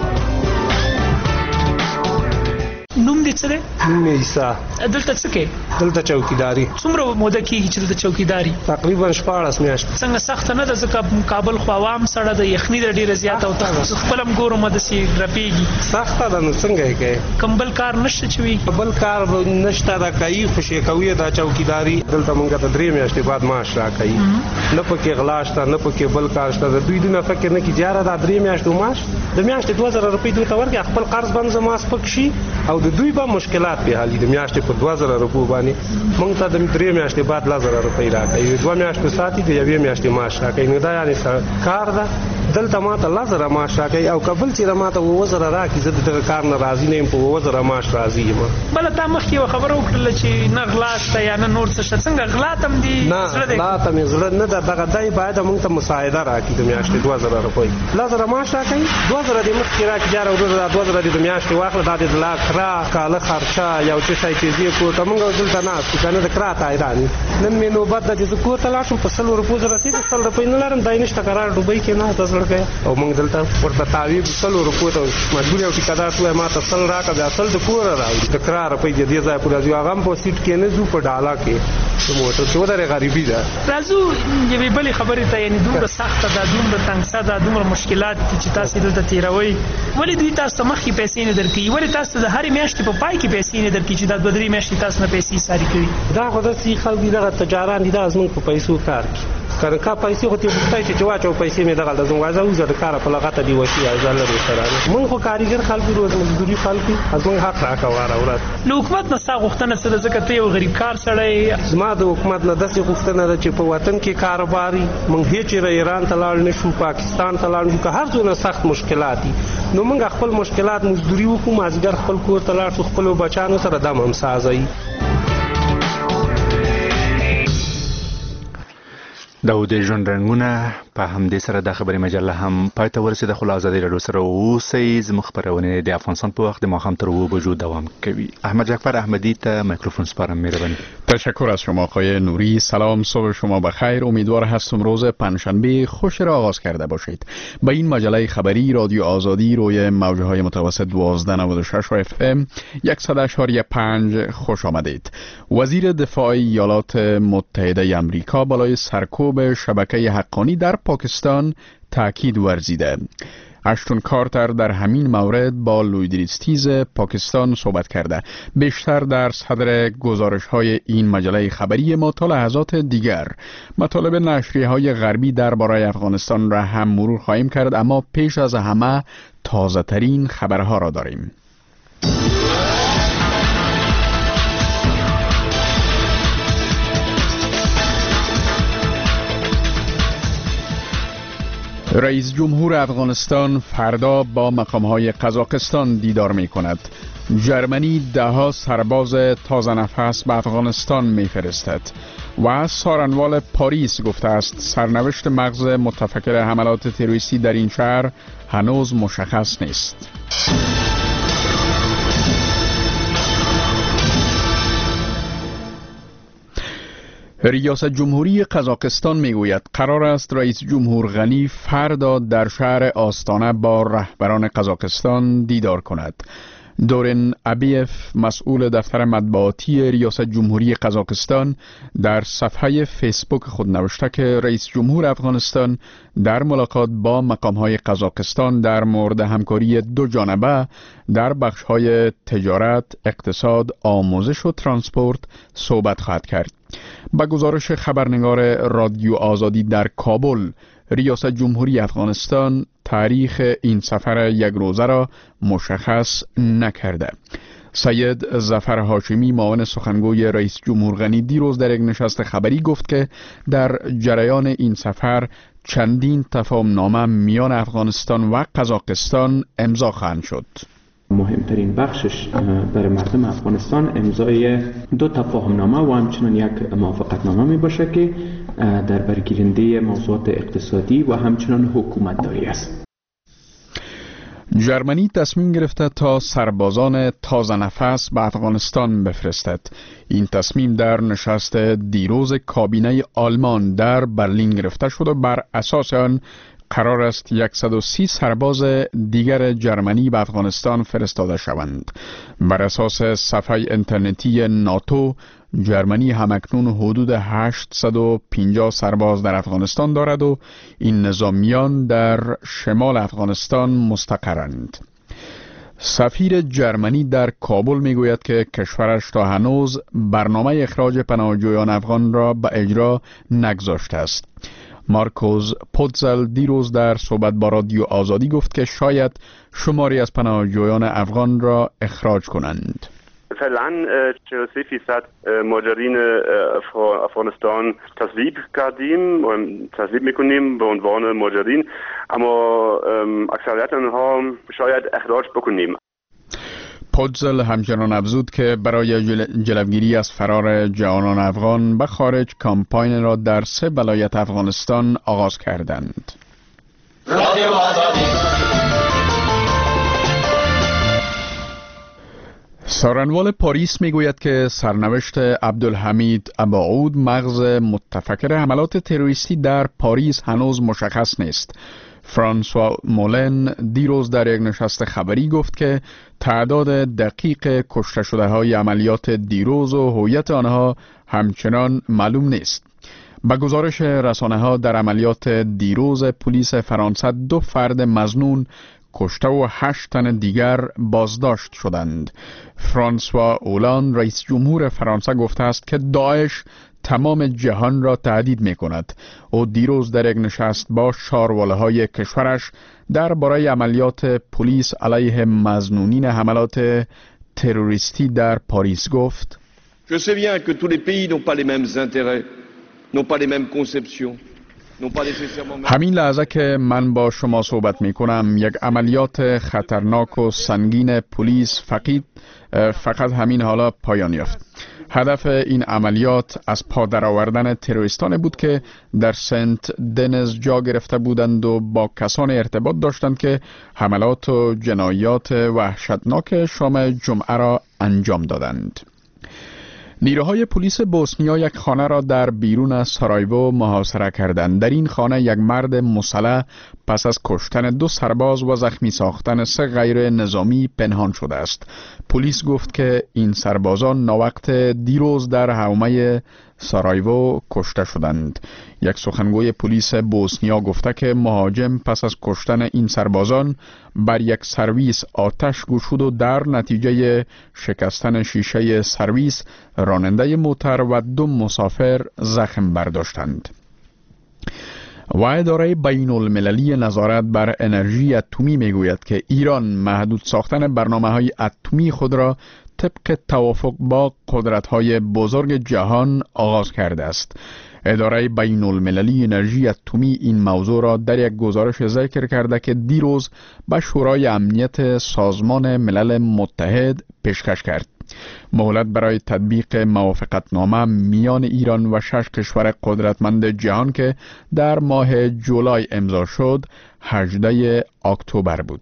نوم دې څه دی؟ نوم یې عیسی. دلته څه کوې؟ دلته چوکیداری. څومره موده کېږي چې دلته چوکیداری؟ تقریبا 14 میاشتې. څنګه سخته نه ده؟ ځکه کابل خو عوام سړه د یخني د ډېره زیاته او تاسو خپل هم ګورم داسې رپېږي. سخته ده نو څنګه یې کوې؟ کوم بل کار نشته چې وي؟ بل کار نشته دا کوي خو شي کوي دا چوکیداری. دلته موږ ته 3 میاشتې بعد معاش راکوي. نه پکې غلا شته نه پکې بل کار شته. دوی دونه فکر نه کوي جاره دا 3 میاشتې معاش د میاشتې 2000 روپۍ دوی ته ورکړي خپل قرض باندې زما سپک شي او د دوی به مشکلات په حالي د میاشتې په 2000 روپۍ باندې موږ ته د 3 میاشتې بعد 1000 روپۍ راکوي. 2 میاشتې ساتي د 1 میاشتې معاش راکوي. نو دا یعنی کار ده. دلته ماته 1000 معاش راکوي او قبل چې ماته 2000 راکړي زه دغه کار نه راضي نه یم. په 2000 معاش راضي یم. بل تا مخکې یو خبره وکړله چې نه غلا شته یا نه نور څه شته. څنګه غلا تم دي نه غلا تم زړه نه ده. دغه دای باید موږ ته مساعده راکړي د میاشتې 2000 روپۍ. 1000 معاش راکوي 2000 د مخکې راکړي جاره ورځ 2000 د میاشتې واخله دا د لا کرا کاله خرچه یو څه شي چې کو ته موږ دلته نه اسو کنه د کرا ته ایرانی نن مې نوبت د دې کو ته لاشم په 100 روپۍ رسید 100 روپۍ نه لرم دای نشته قرار ډوبۍ کې نه تاسو لګیا او موږ دلته ورته تعویض 100 روپۍ ته مجبور یو ټیکادار ته ما ته 100 راکړه د اصل د کور راوړي د کرا روپۍ دې ځای پر راځي هغه په سیټ کې نه زو په ډالا کې موټر څو درې غریبي ده. راځو یوې بلې خبرې ته یعنی دومره سخته ده دومره تنګسه ده دومره مشکلات چې تاسو دلته تیروي ولې دوی تاسو مخکې پیسې نه درکوي؟ ولې تاسو د هرې میاشتې په پای کې پیسې نه درکوي چې دا 2-3 میاشتې تاسو نه پیسې ساري کړي؟ دا خو داسې خلک دغه تجاران دي دا زموږ په پیسو کار کوي. کنه کا پیسې خو ته وختای چې واچو پیسې مې دغه د زموږه زو د کار په لغته دی وسی ازل لري سره مونږ خو کاریګر خلک روز مزدوري خلک ازمن حق راکواره ورات. نو حکومت نه سا غوښتنه سره ځکه ته یو غریب کار سړی زما د حکومت نه داسې غوښتنه ده چې په وطن کې کاروباري مونږ هیڅ ایران ته لاړ نشو پاکستان ته لاړ نشو که هر څونه سخت مشکلات دي نو مونږ خپل مشکلات مزدوري وکړو مازیګر خپل کور ته لاړ شو خپل بچانو سره دم هم سازي. د ژوند رنګونه په همدې سره د خبري مجله هم پای ته ورسېده. خو له ازادي راډیو سره اوسئ. زموږ خپرونې د افغانستان په وخت د ماښام تر 2 بجو دوام کوي. احمد جعفر احمدی ته میکروفون سپارم. مهربانی. تشکر از شما آقای نوری. سلام، صبح شما بخیر. امیدوار هستم روز پنجشنبه خوش را آغاز کرده باشید. با این مجله خبری رادیو آزادی روی موج‌های متوسط 1296 و FM 100.5 خوش آمدید. وزیر دفاع ایالات متحده آمریکا بالای سرکوب شبکه حقانی در پاکستان تاکید ورزیده. اشتون کارتر در همین مورد با لویدریستیز پاکستان صحبت کرده. بیشتر در صدر گزارش‌های این مجله خبری ما تا لحظات دیگر مطالب نشریه‌های غربی درباره افغانستان را هم مرور خواهیم کرد، اما پیش از همه تازه‌ترین خبرها را داریم. رئیس جمهور افغانستان فردا با مقام‌های قزاقستان دیدار می‌کند. جرمنی 10 سرباز تازه نفس به افغانستان می‌فرستد و سارنوال پاریس گفته است سرنوشت مغز متفکر حملات تروریستی در این شهر هنوز مشخص نیست. ریاست جمهوری قزاقستان میگوید قرار است رئیس جمهور غنی فردا در شهر آستانه با رهبران قزاقستان دیدار کند. دورن ابیف مسئول دفتر مطبوعاتی ریاست جمهوری قزاقستان در صفحه فیسبوک خود نوشته که رئیس جمهور افغانستان در ملاقات با مقام‌های قزاقستان در مورد همکاری دو جانبه در بخش‌های تجارت، اقتصاد، آموزش و ترانسپورت صحبت خواهد کرد. با گزارش خبرنگار رادیو آزادی در کابل، ریاست جمهوری افغانستان تاریخ این سفر یک روزه را مشخص نکرده. سید ظفر هاشمی معاون سخنگوی رئیس جمهور غنی دیروز در یک نشست خبری گفت که در جریان این سفر چندین تفاهم‌نامه میان افغانستان و قزاقستان امضا خواهند شد. مهمترین بخشش برای مردم افغانستان امضای 2 تفاهمنامه و همچنین یک موافقتنامه می باشه که در برگیرنده موضوعات اقتصادی و همچنین حکومتداری است. جرمنی تصمیم گرفته تا سربازان تازه نفس به افغانستان بفرستد. این تصمیم در نشست دیروز کابینه آلمان در برلین گرفته شد و بر اساس آن قرار است 130 سرباز دیگر جرمنی به افغانستان فرستاده شوند. بر اساس صفحه اینترنتی ناتو، جرمنی همکنون حدود 850 سرباز در افغانستان دارد و این نظامیان در شمال افغانستان مستقرند. سفیر جرمنی در کابل میگوید که کشورش تا هنوز برنامه اخراج پناهجویان افغان را به اجرا نگذاشته است. مارکوس پوتزل دیروز در صحبت با رادیو آزادی گفت که شاید شماری از پناهجویان افغان را اخراج کنند. فعلا 43% مهاجرین افغانستان تصویب کردیم و تصویب میکنیم به عنوان مهاجرین، اما اکثریت آنها شاید اخراج بکنیم. پوتزل همچنان افزود که برای جلوگیری از فرار جوانان افغان به خارج کامپاین را در 3 ولایت افغانستان آغاز کردند. سارنوال پاریس میگوید که سرنوشت عبدالحمید اباعود مغز متفکر حملات تروریستی در پاریس هنوز مشخص نیست. فرانسوا مولن دیروز در یک نشست خبری گفت که تعداد دقیق کشته شده های عملیات دیروز و هویت آنها همچنان معلوم نیست. با گزارش رسانه ها در عملیات دیروز پلیس فرانسه 2 فرد مظنون کشته و 8 تن دیگر بازداشت شدند. فرانسوا اولان رئیس جمهور فرانسه گفته است که داعش تمام جهان را تهدید می کند. او دیروز در یک نشست با شارواله های کشورش درباره عملیات پلیس علیه مظنونین حملات تروریستی در پاریس گفت: Je sais bien que tous les pays n'ont pas les mêmes intérêts, n'ont pas les mêmes conceptions. همین لحظه که من با شما صحبت می کنم یک عملیات خطرناک و سنگین پلیس فقط همین حالا پایان یافت. هدف این عملیات از پا درآوردن تروریستان بود که در سنت دنز جا گرفته بودند و با کسان ارتباط داشتند که حملات و جنایات وحشتناک شام جمعه را انجام دادند. نیروهای پلیس بوسنیا یک خانه را در بیرون از سارایوو محاصره کردند. در این خانه یک مرد مسلح پس از کشتن 2 سرباز و زخمی ساختن 3 غیر نظامی پنهان شده است. پلیس گفت که این سربازان ناوقت دیروز در حومه سارایوو کشته شدند. یک سخنگوی پلیس بوسنیا گفته که مهاجم پس از کشتن این سربازان بر یک سرویس آتش گشود و در نتیجه شکستن شیشه سرویس راننده موتر و 2 مسافر زخم برداشتند. و اداره بین المللی نظارت بر انرژی اتمی میگوید که ایران محدود ساختن برنامه‌های اتمی خود را طبق توافق با قدرت‌های بزرگ جهان آغاز کرده است. اداره بین المللی انرژی اتمی این موضوع را در یک گزارش ذکر کرده که دیروز به شورای امنیت سازمان ملل متحد پیشکش کرد. مهلت برای تطبیق موافقتنامه میان ایران و 6 کشور قدرتمند جهان که در ماه جولای امضا شد 18 اکتبر بود.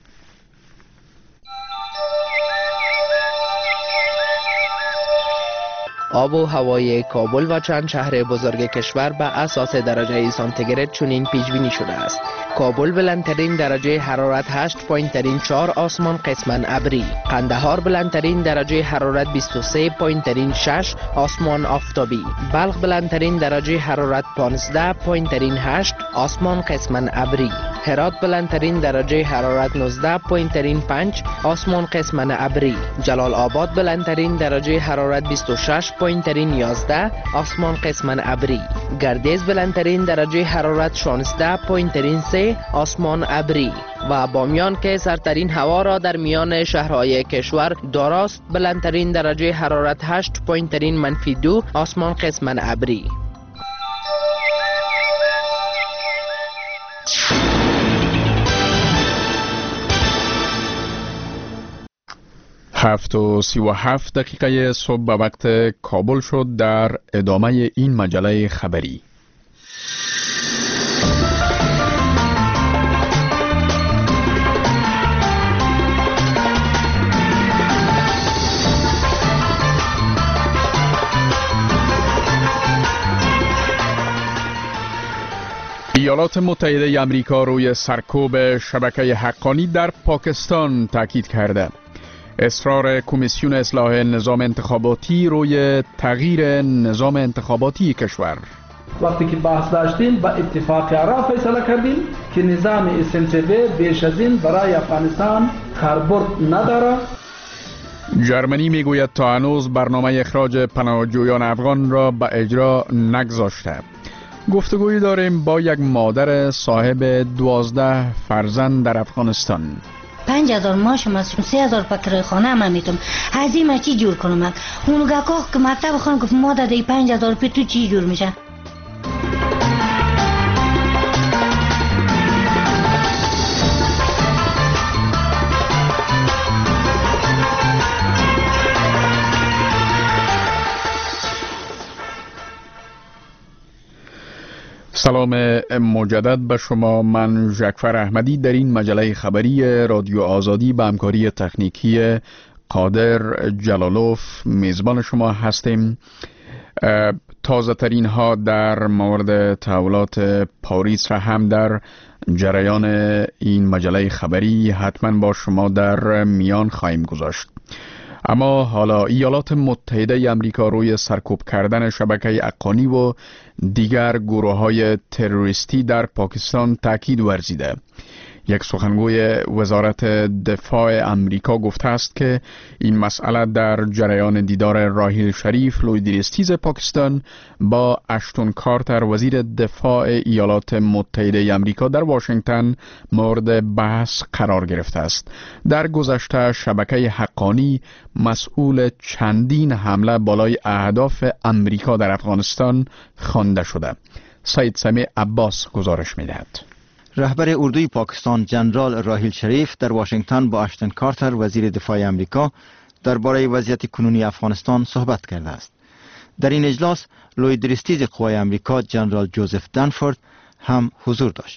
آب و هوای کابل و چند شهر بزرگ کشور به اساس درجه سانتیگراد چنین پیش بینی شده است. کابل بلندترین درجه حرارت 8 پایین ترین 4 آسمان قسماً ابری. قندهار بلندترین درجه حرارت 23 پایین ترین 6 آسمان آفتابی. بلخ بلندترین درجه حرارت 15 پایین ترین 8 آسمان قسماً ابری. هرات بلندترین درجه حرارت 19 پایین ترین 5 آسمان قسماً ابری. جلال آباد بلندترین درجه حرارت 26 پایین ترین 11 آسمان قسماً ابری. گردیز بلندترین درجه حرارت 16 پایین ترین 3 آسمان ابری و بامیان که سرترین هوا را در میان شهرهای کشور داراست بلندترین درجه حرارت 8 پایین ترین منفی 2 آسمان قسماً ابری. 7:37 صبح به وقت کابل شد. در ادامه این مجله خبری ایالات متحده آمریکا روی سرکوب شبکه حقانی در پاکستان تاکید کرده. اصرار کمیسیون اصلاح نظام انتخاباتی روی تغییر نظام انتخاباتی کشور. وقتی که بحث داشتیم با اتفاق را فیصله کردیم که نظام SNCV بیش از این برای افغانستان کاربرد نداره. جرمنی میگوید تا هنوز برنامه اخراج پناهجویان افغان را به اجرا نگذاشته. گفتگویی داریم با یک مادر صاحب 12 فرزند در افغانستان. 5000 ماشم از 3000 پکر خانه هم میتونم از این چی جور کنم. اونو گاکاخ که مکتب خانه گفت مادر دی 5000 روپیه تو چی جور میشه؟ سلام مجدد به شما. من ژکفر احمدی در این مجله خبری رادیو آزادی به همکاری تکنیکی قادر جلالوف میزبان شما هستیم. تازه ترین ها در مورد تحولات پاریس را هم در جریان این مجله خبری حتما با شما در میان خواهیم گذاشت. اما حالا ایالات متحده آمریکا روی سرکوب کردن شبکه حقانی و دیگر گروه‌های تروریستی در پاکستان تاکید ورزیده. یک سخنگوی وزارت دفاع آمریکا گفته است که این مسئله در جریان دیدار راحیل شریف لوی درستیز پاکستان با اشتون کارتر وزیر دفاع ایالات متحده آمریکا در واشنگتن مورد بحث قرار گرفته است. در گذشته شبکه حقانی مسئول چندین حمله بالای اهداف آمریکا در افغانستان خوانده شده. سید سمیع عباس گزارش می‌دهد. رهبر اردوی پاکستان جنرال راحیل شریف در واشنگتن با اشتون کارتر وزیر دفاع آمریکا درباره وضعیت کنونی افغانستان صحبت کرده است. در این اجلاس لوی درستیز قوای امریکا جنرال جوزف دنفورد هم حضور داشت.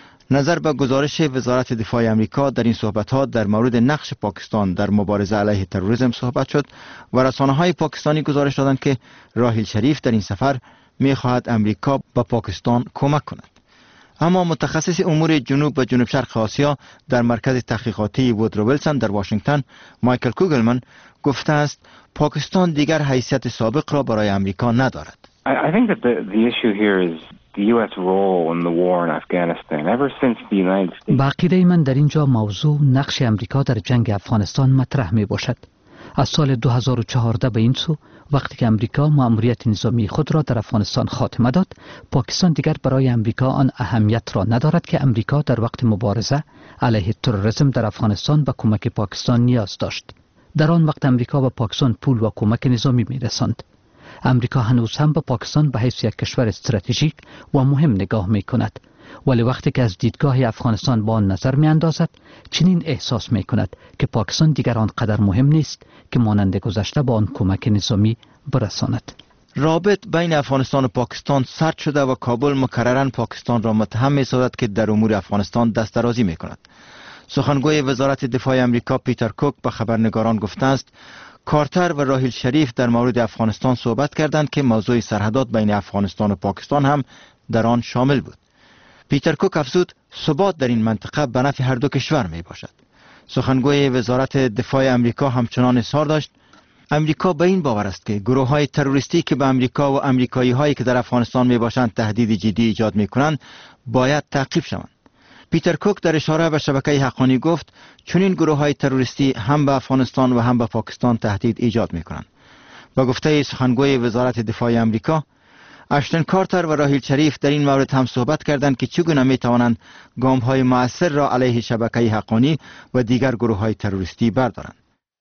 نظر به گزارش وزارت دفاع امریکا در این صحبت‌ها در مورد نقش پاکستان در مبارزه علیه تروریسم صحبت شد و رسانه‌های پاکستانی گزارش دادند که راحیل شریف در این سفر می‌خواهد امریکا به پاکستان کمک کند. اما متخصص امور جنوب و جنوب شرق آسیا در مرکز تحقیقاتی وودرو ویلسون در واشنگتن مایکل کوگلمن گفته است پاکستان دیگر حیثیت سابق را برای امریکا ندارد. I think that the issue here is the US role in the war in Afghanistan. Ever since the United States. با عقیده من در اینجا موضوع نقش امریکا در جنگ افغانستان مطرح می باشد. از سال 2014 به این سو وقتی که امریکا مأموریت نظامی خود را در افغانستان خاتمه داد، پاکستان دیگر برای امریکا آن اهمیت را ندارد که امریکا در وقت مبارزه علیه تروریسم در افغانستان به کمک پاکستان نیاز داشت. در آن وقت امریکا به پاکستان پول و کمک نظامی می رساند. امریکا هنوز هم به پاکستان به حیث یک کشور استراتژیک و مهم نگاه می کند، ولی وقتی که از دیدگاه افغانستان با آن نظر می اندازد چنین احساس می کند که پاکستان دیگر آنقدر مهم نیست که مانند گذشته با آن کمک نظامی برساند. رابط بین افغانستان و پاکستان سرد شده و کابل مکرراً پاکستان را متهم می سازد که در امور افغانستان دست درازی می کند. سخنگوی وزارت دفاع امریکا پیتر کوک به خبرنگاران گفته است کارتر و راحیل شریف در مورد افغانستان صحبت کردند که موضوع سرحدات بین افغانستان و پاکستان هم در آن شامل بود. پیتر کوک افزود ثبات در این منطقه به نفع هر دو کشور می باشد. سخنگوی وزارت دفاع امریکا همچنان اظهار داشت امریکا به این باور است که گروه‌های تروریستی که به امریکا و امریکایی‌هایی که در افغانستان می باشند تهدید جدی ایجاد می کنند باید تعقیب شوند. پیتر کوک در اشاره به شبکه حقانی گفت چون این گروه‌های تروریستی هم به افغانستان و هم به پاکستان تهدید ایجاد می‌کنند. با گفته سخنگوی وزارت دفاع امریکا، اشتن کارتر و راحیل شریف در این مورد هم صحبت کردند که چگونه می‌توانند گام‌های مؤثر را علیه شبکه حقانی و دیگر گروه‌های تروریستی بردارند.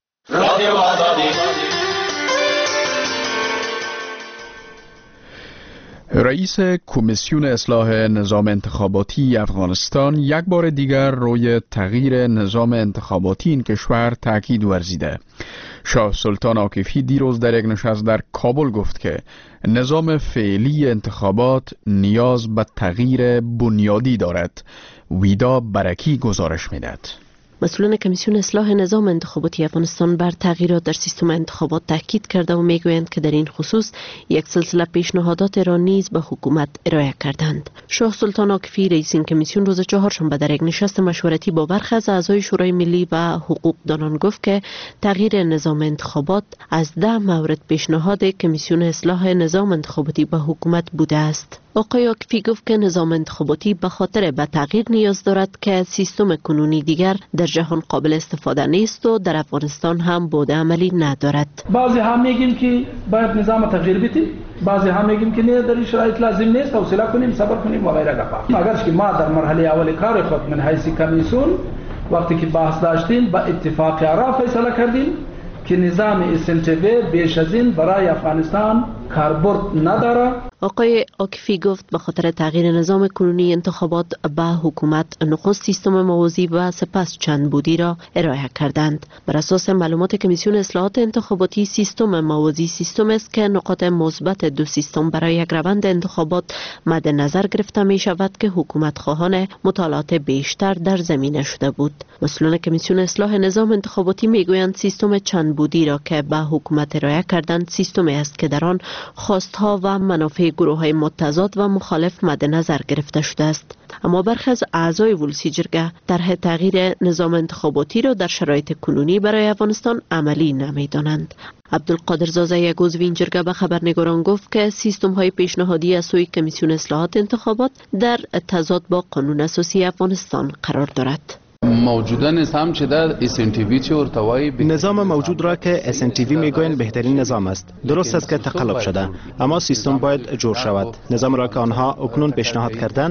رئیس کمیسیون اصلاح نظام انتخاباتی افغانستان یک بار دیگر روی تغییر نظام انتخاباتی این کشور تاکید ورزیده. شاه سلطان عاکفی دیروز در یک نشست در کابل گفت که نظام فعلی انتخابات نیاز به تغییر بنیادی دارد. ویدا برکی گزارش می‌دهد. مسئولان کمیسیون اصلاح نظام انتخاباتی افغانستان بر تغییرات در سیستم انتخابات تاکید کرده و میگویند که در این خصوص یک سلسله پیشنهادات را نیز به حکومت ارائه کردند. شاه سلطان عاکفی رئیس این کمیسیون روز چهارشنبه در یک نشست مشورتی با برخی از اعضای شورای ملی و حقوقدانان گفت که تغییر نظام انتخابات از 10 مورد پیشنهاد کمیسیون اصلاح نظام انتخاباتی به حکومت بوده است. آقای عاکفی گفت که نظام انتخاباتی به خاطر به تغییر نیاز دارد که سیستم کنونی دیگر در جهان قابل استفاده نیست و در افغانستان هم بود عملی ندارد. بعضی هم میگیم که باید نظام تغییر بدیم، بعضی هم میگیم که نه در این شرایط لازم نیست، حوصله کنیم، صبر کنیم و غیره گپا. اگرچه ما در مرحله اول کار خود من حیث کمیسیون وقتی که بحث داشتیم با اتفاق آرا فیصله کردیم که نظام SNTV بیش از این برای افغانستان کاربرد نداره. آقای عاکفی گفت به خاطر تغییر نظام کنونی انتخابات به حکومت نخست سیستم موازی و سپس چند بودی را ارائه کردند. بر اساس معلومات کمیسیون اصلاحات انتخاباتی سیستم موازی سیستم است که نقاط مثبت دو سیستم برای یک روند انتخابات مد نظر گرفته می شود که حکومت خواهان مطالعات بیشتر در زمینه شده بود. مسئولان کمیسیون اصلاح نظام انتخاباتی می گویند سیستم چند بودی را که به حکومت ارائه کردند سیستمی است که در آن خواستها و منافع گروه‌های متضاد و مخالف مد نظر گرفته شده است. اما برخی از اعضای ولسی جرگه طرح تغییر نظام انتخاباتی را در شرایط کنونی برای افغانستان عملی نمی‌دانند. عبدالقادر زازه یک عضو این جرگه به خبرنگاران گفت که سیستم‌های پیشنهادی از سوی کمیسیون اصلاحات انتخابات در تضاد با قانون اساسی افغانستان قرار دارد. موجوده نظام چې د SNTV چې ورته وایي نظام موجود را که SNTV میگوین بهترین نظام است. درست است که تقلب شده، اما سیستم باید جور شود. نظام را که آنها اکنون پیشنهاد کردند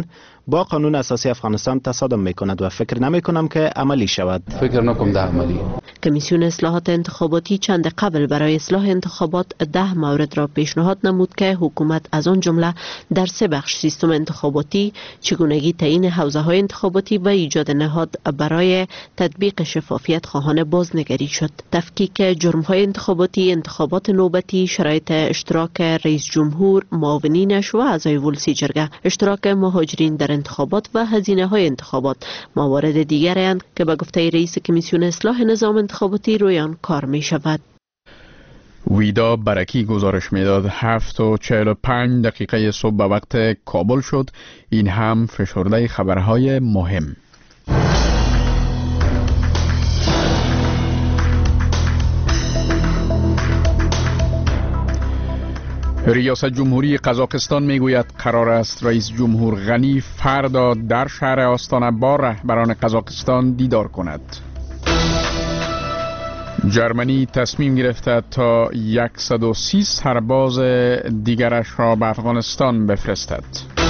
با قانون اساسی افغانستان تصادم میکند و فکر نمی کنم که عملی شود. فکر نکنم ده عملی. کمیسیون اصلاحات انتخاباتی چند قبل برای اصلاح انتخابات 10 مورد را پیشنهاد نمود که حکومت از آن جمله در 3 بخش سیستم انتخاباتی، چگونگی تعیین حوزه‌های انتخاباتی و ایجاد نهاد برای تطبیق شفافیت خواهان بازنگری شد. تفکیک جرم‌های انتخاباتی، انتخابات نوبتی، شرایط اشتراک رئیس جمهور، معاونینش و اعضای ولسی جرگه، اشتراک مهاجرین در انتخابات و هزینه‌های انتخابات موارد دیگری اند که به گفته رئیس کمیسیون اصلاح نظام انتخاباتی روی آن کار می شود. ویدا برکی گزارش میداد 7:45 صبح به وقت کابل شد. این هم فشرده خبرهای مهم. ریاست جمهوری قزاقستان میگوید قرار است رئیس جمهور غنی فردا در شهر آستانه با رهبران قزاقستان دیدار کند. جرمنی تصمیم گرفته تا 130 سرباز دیگرش را به افغانستان بفرستد.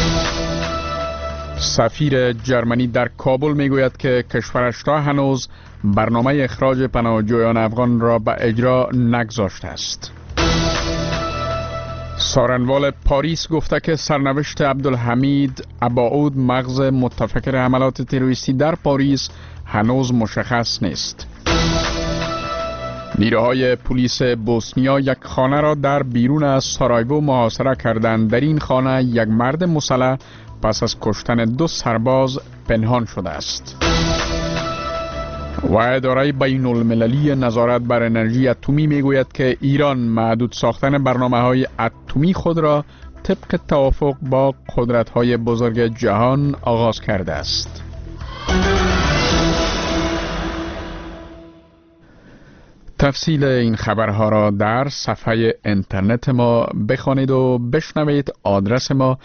سفیر جرمنی در کابل میگوید که کشورش تا هنوز برنامه اخراج پناهجویان افغان را به اجرا نگذاشته است. سارنوال پاریس گفته که سرنوشت عبدالحمید اباعود مغز متفکر حملات تروریستی در پاریس هنوز مشخص نیست. نیروهای پلیس بوسنیا یک خانه را در بیرون از سارایوو محاصره کردند. در این خانه یک مرد مسلح پس از کشتن 2 سرباز پنهان شده است. و اداره بین المللی نظارت بر انرژی اتمی میگوید که ایران محدود ساختن برنامه‌های اتمی خود را طبق توافق با قدرت‌های بزرگ جهان آغاز کرده است. تفصیل این خبرها را در صفحه اینترنت ما بخوانید و بشنوید. آدرس ما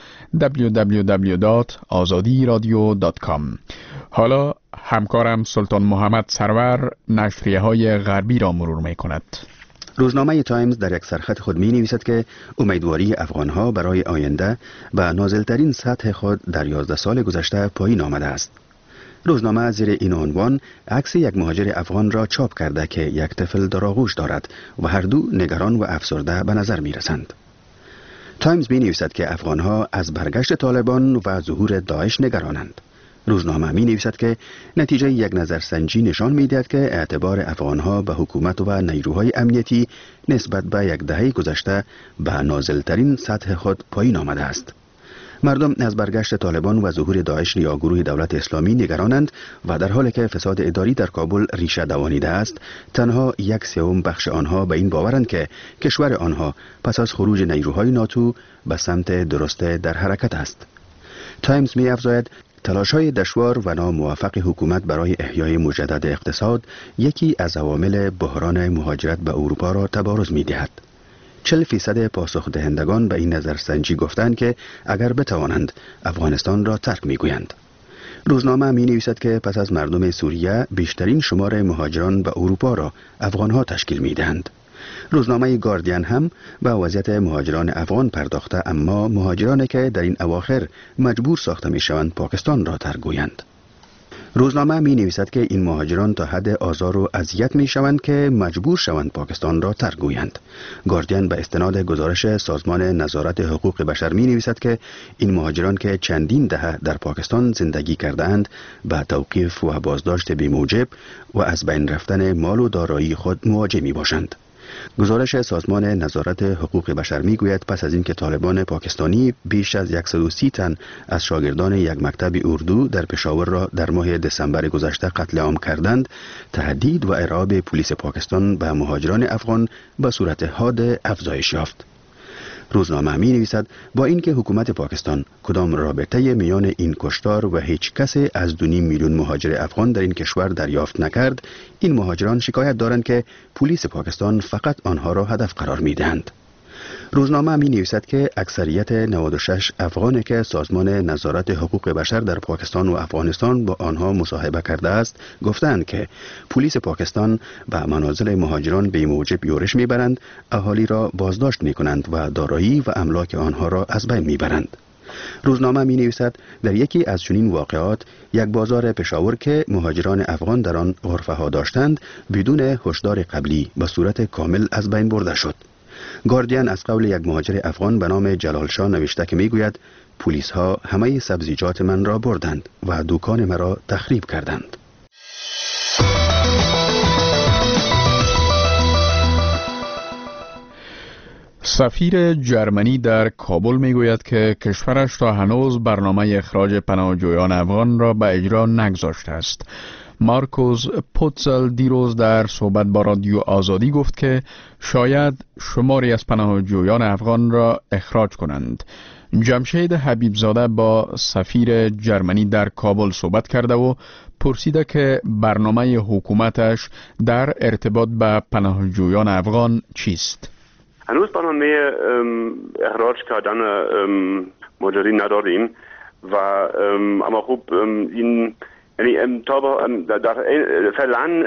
www.azadiradio.com. حالا همکارم سلطان محمد سرور نشریه های غربی را مرور می کند. روزنامه تایمز در یک سرخط خود می نویسد که امیدواری افغانها برای آینده به نازلترین سطح خود در 11 سال گذشته پایین آمده است. روزنامه زیر این عنوان عکس یک مهاجر افغان را چاپ کرده که یک طفل در آغوش دارد و هر دو نگران و افسرده به نظر می رسند. تایمز می نویسد که افغانها از برگشت طالبان و ظهور داعش نگرانند. روزنامه می نویسد که نتیجه یک نظرسنجی نشان می دهد که اعتبار افغانها به حکومت و نیروهای امنیتی نسبت به یک دهه گذشته به نازلترین سطح خود پایین آمده است. مردم از برگشت طالبان و ظهور داعش یا گروه دولت اسلامی نگرانند و در حالی که فساد اداری در کابل ریشه دوانیده است، تنها 1/3 بخش آنها به این باورند که کشور آنها پس از خروج نیروهای ناتو به سمت درست در حرکت است. تایمز می افزاید تلاش‌های دشوار و ناموفق حکومت برای احیای مجدد اقتصاد یکی از عوامل بحران مهاجرت به اروپا را تبارز می‌دهد. 40% پاسخ دهندگان به این نظرسنجی گفتند که اگر بتوانند افغانستان را ترک می‌گویند. روزنامه می‌نویسد که پس از مردم سوریه بیشترین شمار مهاجران به اروپا را افغان‌ها تشکیل می‌دهند. روزنامه گاردین هم به وضعیت مهاجران افغان پرداخته، اما مهاجرانی که در این اواخر مجبور ساخته می‌شوند پاکستان را ترک گویند. روزنامه می نویسد که این مهاجران تا حد آزار و اذیت می شوند که مجبور شوند پاکستان را ترک گویند. گاردین به استناد گزارش سازمان نظارت حقوق بشر می نویسد که این مهاجران که چندین دهه در پاکستان زندگی کرده‌اند به توقیف و بازداشت بی‌موجب و از بین رفتن مال و دارایی خود مواجه می باشند. گزارش سازمان نظارت حقوق بشر میگوید پس از اینکه طالبان پاکستانی بیش از 130 تن از شاگردان یک مکتب اردو در پشاور را در ماه دسامبر گذشته قتل عام کردند، تهدید و ارعاب پلیس پاکستان به مهاجران افغان به صورت حاد افزایش یافت. روزنامه می نویسد با اینکه حکومت پاکستان کدام رابطه میان این کشتار و هیچ کسی از 2.5 میلیون مهاجر افغان در این کشور دریافت نکرد، این مهاجران شکایت دارند که پلیس پاکستان فقط آنها را هدف قرار می دهند. روزنامه می نویسد که اکثریت 96 افغانی که سازمان نظارت حقوق بشر در پاکستان و افغانستان با آنها مصاحبه کرده است گفتند که پلیس پاکستان به منازل مهاجران به موجب یورش میبرند، اهالی را بازداشت می کنند و دارایی و املاک آنها را از بین میبرند. روزنامه می نویسد در یکی از چنین واقعات یک بازار پشاور که مهاجران افغان در آن غرفه ها داشتند بدون هشدار قبلی به صورت کامل از بین برده شد. گاردین از قول یک مهاجر افغان به نام جلال شاه نوشته که میگوید پلیس ها همه سبزیجات من را بردند و دکان مرا تخریب کردند. سفیر جرمنی در کابل میگوید که کشورش تا هنوز برنامه اخراج پناهجویان افغان را به اجرا نگذاشته است. مارکوس پوتزل دیروز در صحبت با رادیو آزادی گفت که شاید شماری از پناهجویان افغان را اخراج کنند. جمشید حبیبزاده با سفیر جرمنی در کابل صحبت کرده و پرسیده که برنامه حکومتش در ارتباط به پناهجویان افغان چیست؟ هنوز برنامه اخراج کردن مهاجرین نداریم و اما خوب این یعنی در فعلا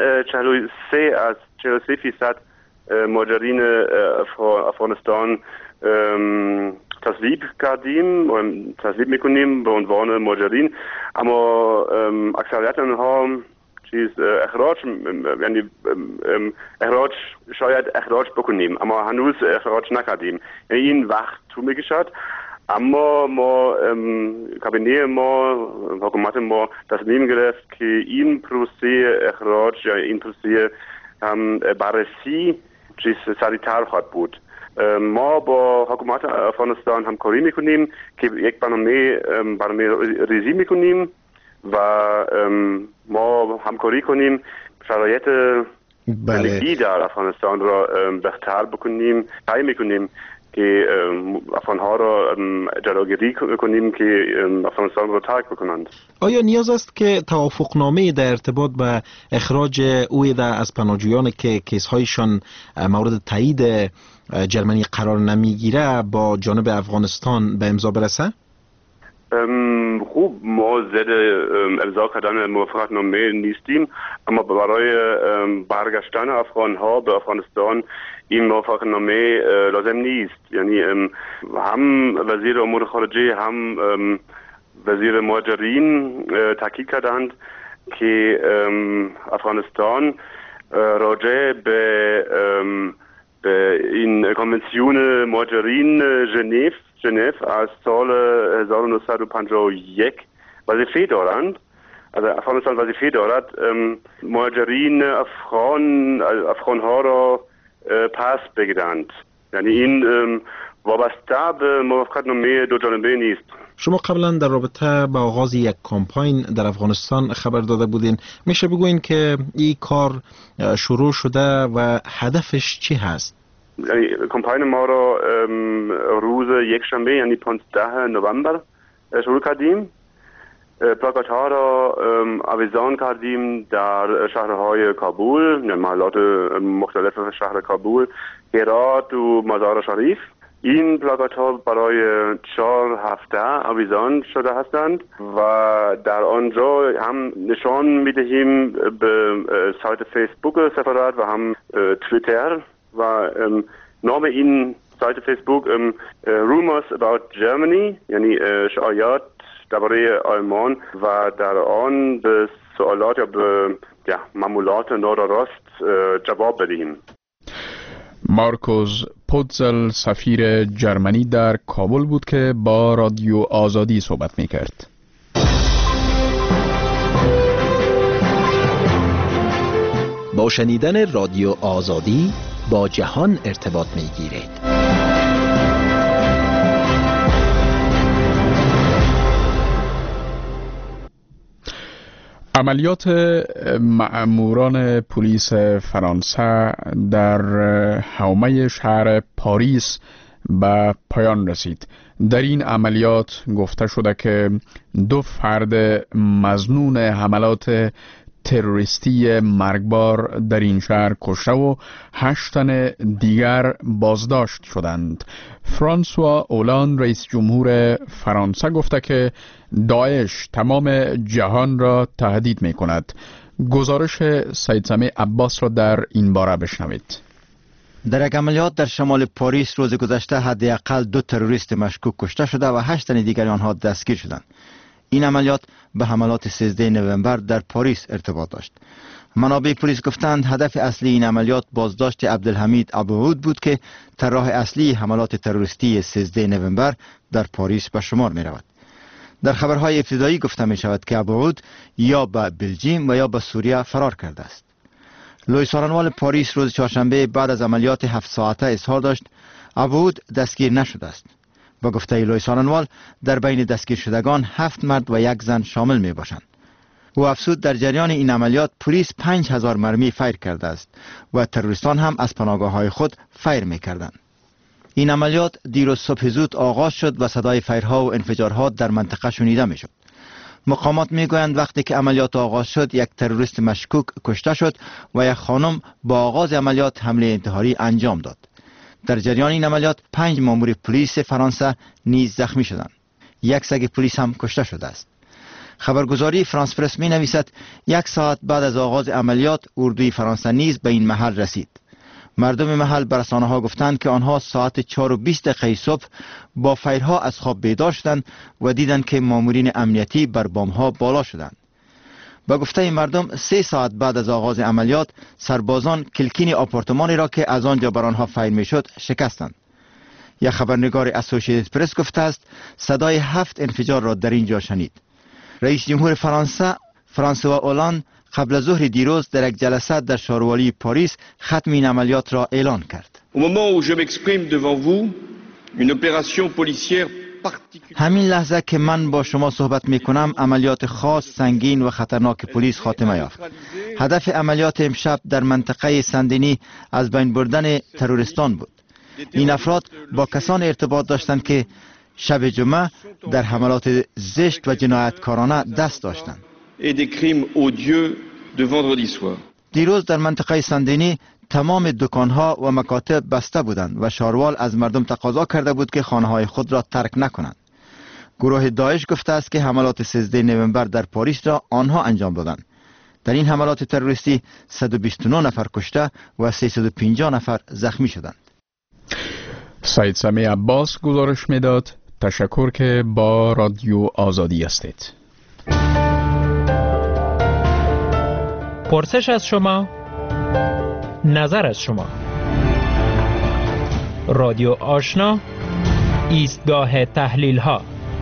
43% مهاجرین افغانستان تصویب کردیم و تصویب میکنیم به عنوان مهاجرین، اما اکثریت آنها اخراج یعنی اخراج شاید اخراج بکنیم اما هنوز اخراج نکردیم، یعنی این وقت تو میکشد. اما ما کابینه ما حکومت ما تصمیم گرفت که این پروسه اخراج یا این پروسه بررسی سریعتر خواهد بود. ما با حکومت افغانستان همکاری میکنیم که یک برنامه ریزی میکنیم و ما همکاری کنیم شرایط زندگی در افغانستان را بهتر بکنیم، سعی میکنیم که افغانها را جلوگیری کنیم که افغانستان را ترک بکنند. آیا نیاز است که توافقنامه در ارتباط به اخراج اویده از پناهجویان که کیس‌هایشان مورد تایید جرمنی قرار نمیگیره با جانب افغانستان به امضا برسه؟ خوب، ما ضد امضا کردن موافقتنامه نیستیم، اما برای برگشتن افغانها به افغانستان این موافقتنامه لازم نیست. یعنی هم وزیر امور خارجه هم وزیر مهاجرین تاکید کردند که افغانستان راجع به این کنونسیون مهاجرین ژنو از سال 1951 وظیفه دارند. افغانستان وظیفه دارد مهاجرین افغانها را پس بگیرند. یعنی این وابسته به موافقتنامه دو جانبه نیست. شما قبلا در رابطه با آغاز یک کمپاین در افغانستان خبر داده بودین، میشه بگوین که این کار شروع شده و هدفش چی هست؟ یعنی کمپاین ما را روز یک شنبه یعنی 15 نوامبر شروع کردیم. پلاکات ها را آویزان کردیم در شهرهای کابل، یعنی محلات مختلف شهر کابل، هرات و مزار شریف. این پلاکات ها برای 4 هفته آویزان شده هستند و در آنجا هم نشان میدهیم به سایت فیسبوک سفارت و هم توییتر و نام این سایت فیسبوک Rumors About Germany، یعنی شایعات درباره آلمان، و در آن به سوالات یا به معمولات نادرست جواب بدهیم. مارکوس پوتزل سفیر جرمنی در کابل بود که با رادیو آزادی صحبت می‌کرد. با شنیدن رادیو آزادی با جهان ارتباط می‌گیرید. عملیات مأموران پلیس فرانسه در حومه شهر پاریس به پایان رسید. در این عملیات گفته شده که 2 فرد مظنون حملات تروریستی مرگبار در این شهر کشته و 8 تن دیگر بازداشت شدند. فرانسوا اولاند رئیس جمهور فرانسه گفته که داعش تمام جهان را تهدید می کند. گزارش سید سمیع عباس را در این باره بشنوید. در یک عملیات در شمال پاریس روز گذشته حداقل 2 تروریست مشکوک کشته شده و 8 تن دیگر آنها دستگیر شدند. این عملیات به حملات 13 نوامبر در پاریس ارتباط داشت. منابع پلیس گفتند هدف اصلی این عملیات بازداشت عبدالحمید ابوعود بود که طراح اصلی حملات تروریستی 13 نوامبر در پاریس به شمار می رود. در خبرهای ابتدایی گفته می شود که ابوعود یا به بلژیم و یا به سوریه فرار کرده است. لوی سارنوال پاریس روز چهارشنبه بعد از عملیات 7 ساعته اظهار داشت ابوعود دستگیر نشده است. با گفته لوی سارنوال در بین دستگیر شدگان 7 مرد و 1 زن شامل می باشند. او افزود در جریان این عملیات پلیس 5000 مرمی فیر کرده است و تروریستان هم از پناهگاه‌های خود فیر می کردند. این عملیات دیروز صبح زود آغاز شد و صدای فیرها و انفجارها در منطقه شنیده می شد. مقامات می گویند وقتی که عملیات آغاز شد یک تروریست مشکوک کشته شد و یک خانم با آغاز عملیات حمله انتحاری انجام داد. در جریان این عملیات 5 مامور پلیس فرانسه نیز زخمی شدند. یک سگ پلیس هم کشته شده است. خبرگزاری فرانس پرس می نویسد 1 ساعت بعد از آغاز عملیات اردوی فرانسه نیز به این محل رسید. مردم محل به رسانه‌ها گفتند که آنها ساعت 4:20 صبح با فیرها از خواب بیدار شدند و دیدند که مامورین امنیتی بر بام‌ها بالا شدند. با گفته مردم 3 ساعت بعد از آغاز عملیات سربازان کلکین آپارتمانی را که از آنجا بر آنها فیر میشد شکستند. یک خبرنگار اسوسییتد پرس گفته است صدای 7 انفجار را در اینجا شنید. رئیس جمهور فرانسه فرانسوا اولاند قبل ظهر دیروز در یک جلسه در شاروالی پاریس ختم این عملیات را اعلان کرد. همین لحظه که من با شما صحبت می کنم عملیات خاص سنگین و خطرناک پلیس خاتمه یافت. هدف عملیات امشب در منطقه سندنی از بین بردن تروریستان بود. این افراد با کسان ارتباط داشتند که شب جمعه در حملات زشت و جنایتکارانه دست داشتند. دیروز در منطقه سندنی تمام دکانها و مکاتب بسته بودند و شاروال از مردم تقاضا کرده بود که خانه‌های خود را ترک نکنند. گروه داعش گفته است که حملات 13 نوامبر در پاریس را آنها انجام دادند. در این حملات تروریستی 129 نفر کشته و 350 نفر زخمی شدند. سید سمیع عباس گزارش میداد. تشکر که با رادیو آزادی هستید. پرسش از شما، نظر از شما. رادیو آشنا، ایستگاه تحلیل ها.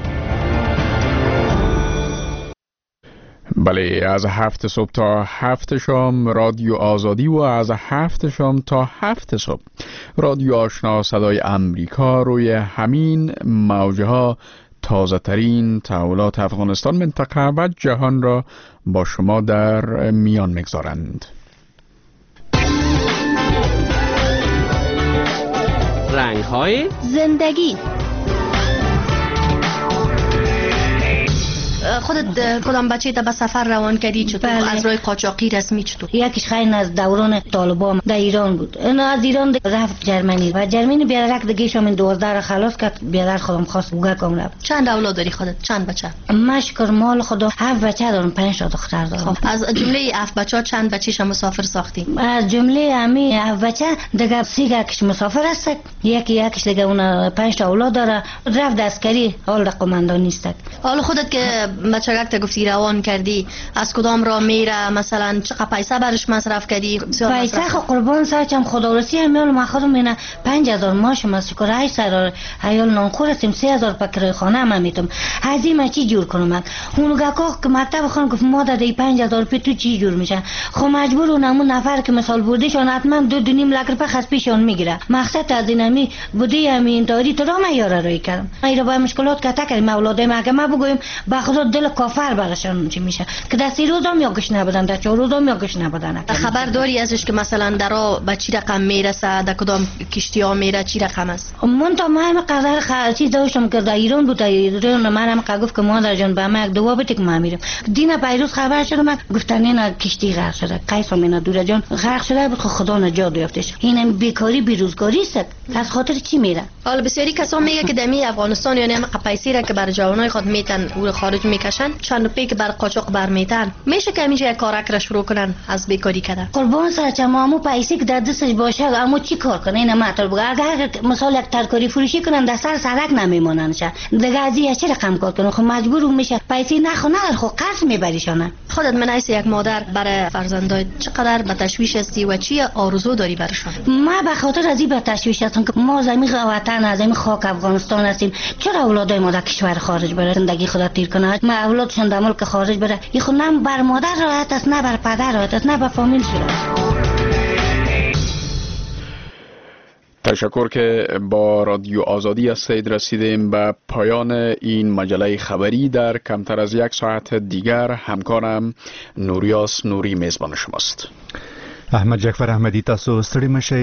بله، از 7 صبح تا 7 شام رادیو آزادی و از 7 شام تا 7 صبح رادیو آشنا صدای امریکا روی همین موجه ها تازه ترین تحولات افغانستان، منطقه و جهان را با شما در میان میگذارند. رنگ های زندگی. خودت کدام بچه تا به سفر روان کردی؟ چطور؟ از راه قاچاقی رسمی چطور؟ یکیش خیلی از دوران طالبان در ایران بود. اینا از ایران رفت جرمنی و جرمنی بیادرک دیگه من 12 را خلاص کرد. بیادر خودم خواست بوگه کام رفت. چند اولاد داری خودت؟ چند بچه؟ مشکر مال خدا 7 بچه دارم، 5 تا دختر دارم. خب از جمله 7 بچه ها چند بچه‌ش مسافر ساختی؟ از جمله امی 7 بچه دیگه 3 کش مسافر است. یکیش دیگه اون 5 تا اولاد داره. رفت عسکری، حال قماندانی است. حالا خودت که بچگک تا گفتی روان کردی، از کدام راه میره؟ مثلا چقدر پیسه برش مصرف کردی؟ پیسه خو قربان سرچم خداوسی همیال ما خودم اینا 5000 ماش مسکر 800 هیال نانخور هستیم، 3000 پکر خانه هم میتم. هزینه چی جور کنم؟ اون گاکو که مکتب خون گفت مادر دی 5000 روپیه تو چی جور میشه؟ خو مجبور اونمون نفر که مثال بردیشون حتما 2.5 لک روپیه خاص پیشون میگیره. مقصد از اینمی بودی همین داری تو را میاره روی کردم. ایرا با مشکلات که تا کردیم اولادای ما ما بگویم با خدا دل کافر براشون چی میشه که در 3 روزم یاگش نبودن، در 4 روزم یاگش نبودن. خبر داری ازش که مثلا درا به چی رقم میرسه؟ در کدام کشتی ها میره؟ چی رقم است؟ من تا ما قدر خرچی داشتم که در ایران بود. ایران منم گفت که مادر جان به ما دوا بده که ما میرم. دینا پیروز خبر شد من گفتن اینا کشتی غرق شده. قیس مینا دور جان غرق شده بود. خدا نجات یافتش. این بیکاری بیروزگاری است. از خاطر چی میره؟ حالا بسیاری کسا میگه که دمی افغانستان یعنی هم پیسی را که بر جوانای خود میتن او خارج میکنن میکشن چند روپی که بر قاچاق برمیتن میشه که اینجا یک کارک را شروع کنن از بیکاری کردن. قربان سرچه مامو پیسی که در دستش باشه اما چی کار کنه این مطلب بگه اگر مثال یک ترکاری فروشی کنن در سر سرک نمیموننشه دیگه از این چه رقم کار کنه؟ خب مجبور میشه پیسی نخونه خب قرض میبریشونه. خودت من ایس یک مادر برای فرزندای چقدر به تشویش هستی و چی آرزو داری برشون؟ ما به خاطر از این به تشویش هستم که ما زمین وطن از زمین خاک افغانستان هستیم. چرا اولادای ما در کشور خارج بره زندگی خود تیر کنه؟ ما اولادشون در ملک خارج بره این خود نه بر مادر راحت است نه بر پدر راحت است نه بر فامیل شده. تشکر که با رادیو آزادی هستید. رسیدیم به پایان این مجله خبری. در کمتر از یک ساعت دیگر همکارم نوریاس نوری میزبان شماست. احمد جعفر احمدی، تاسو ستړي مشئ.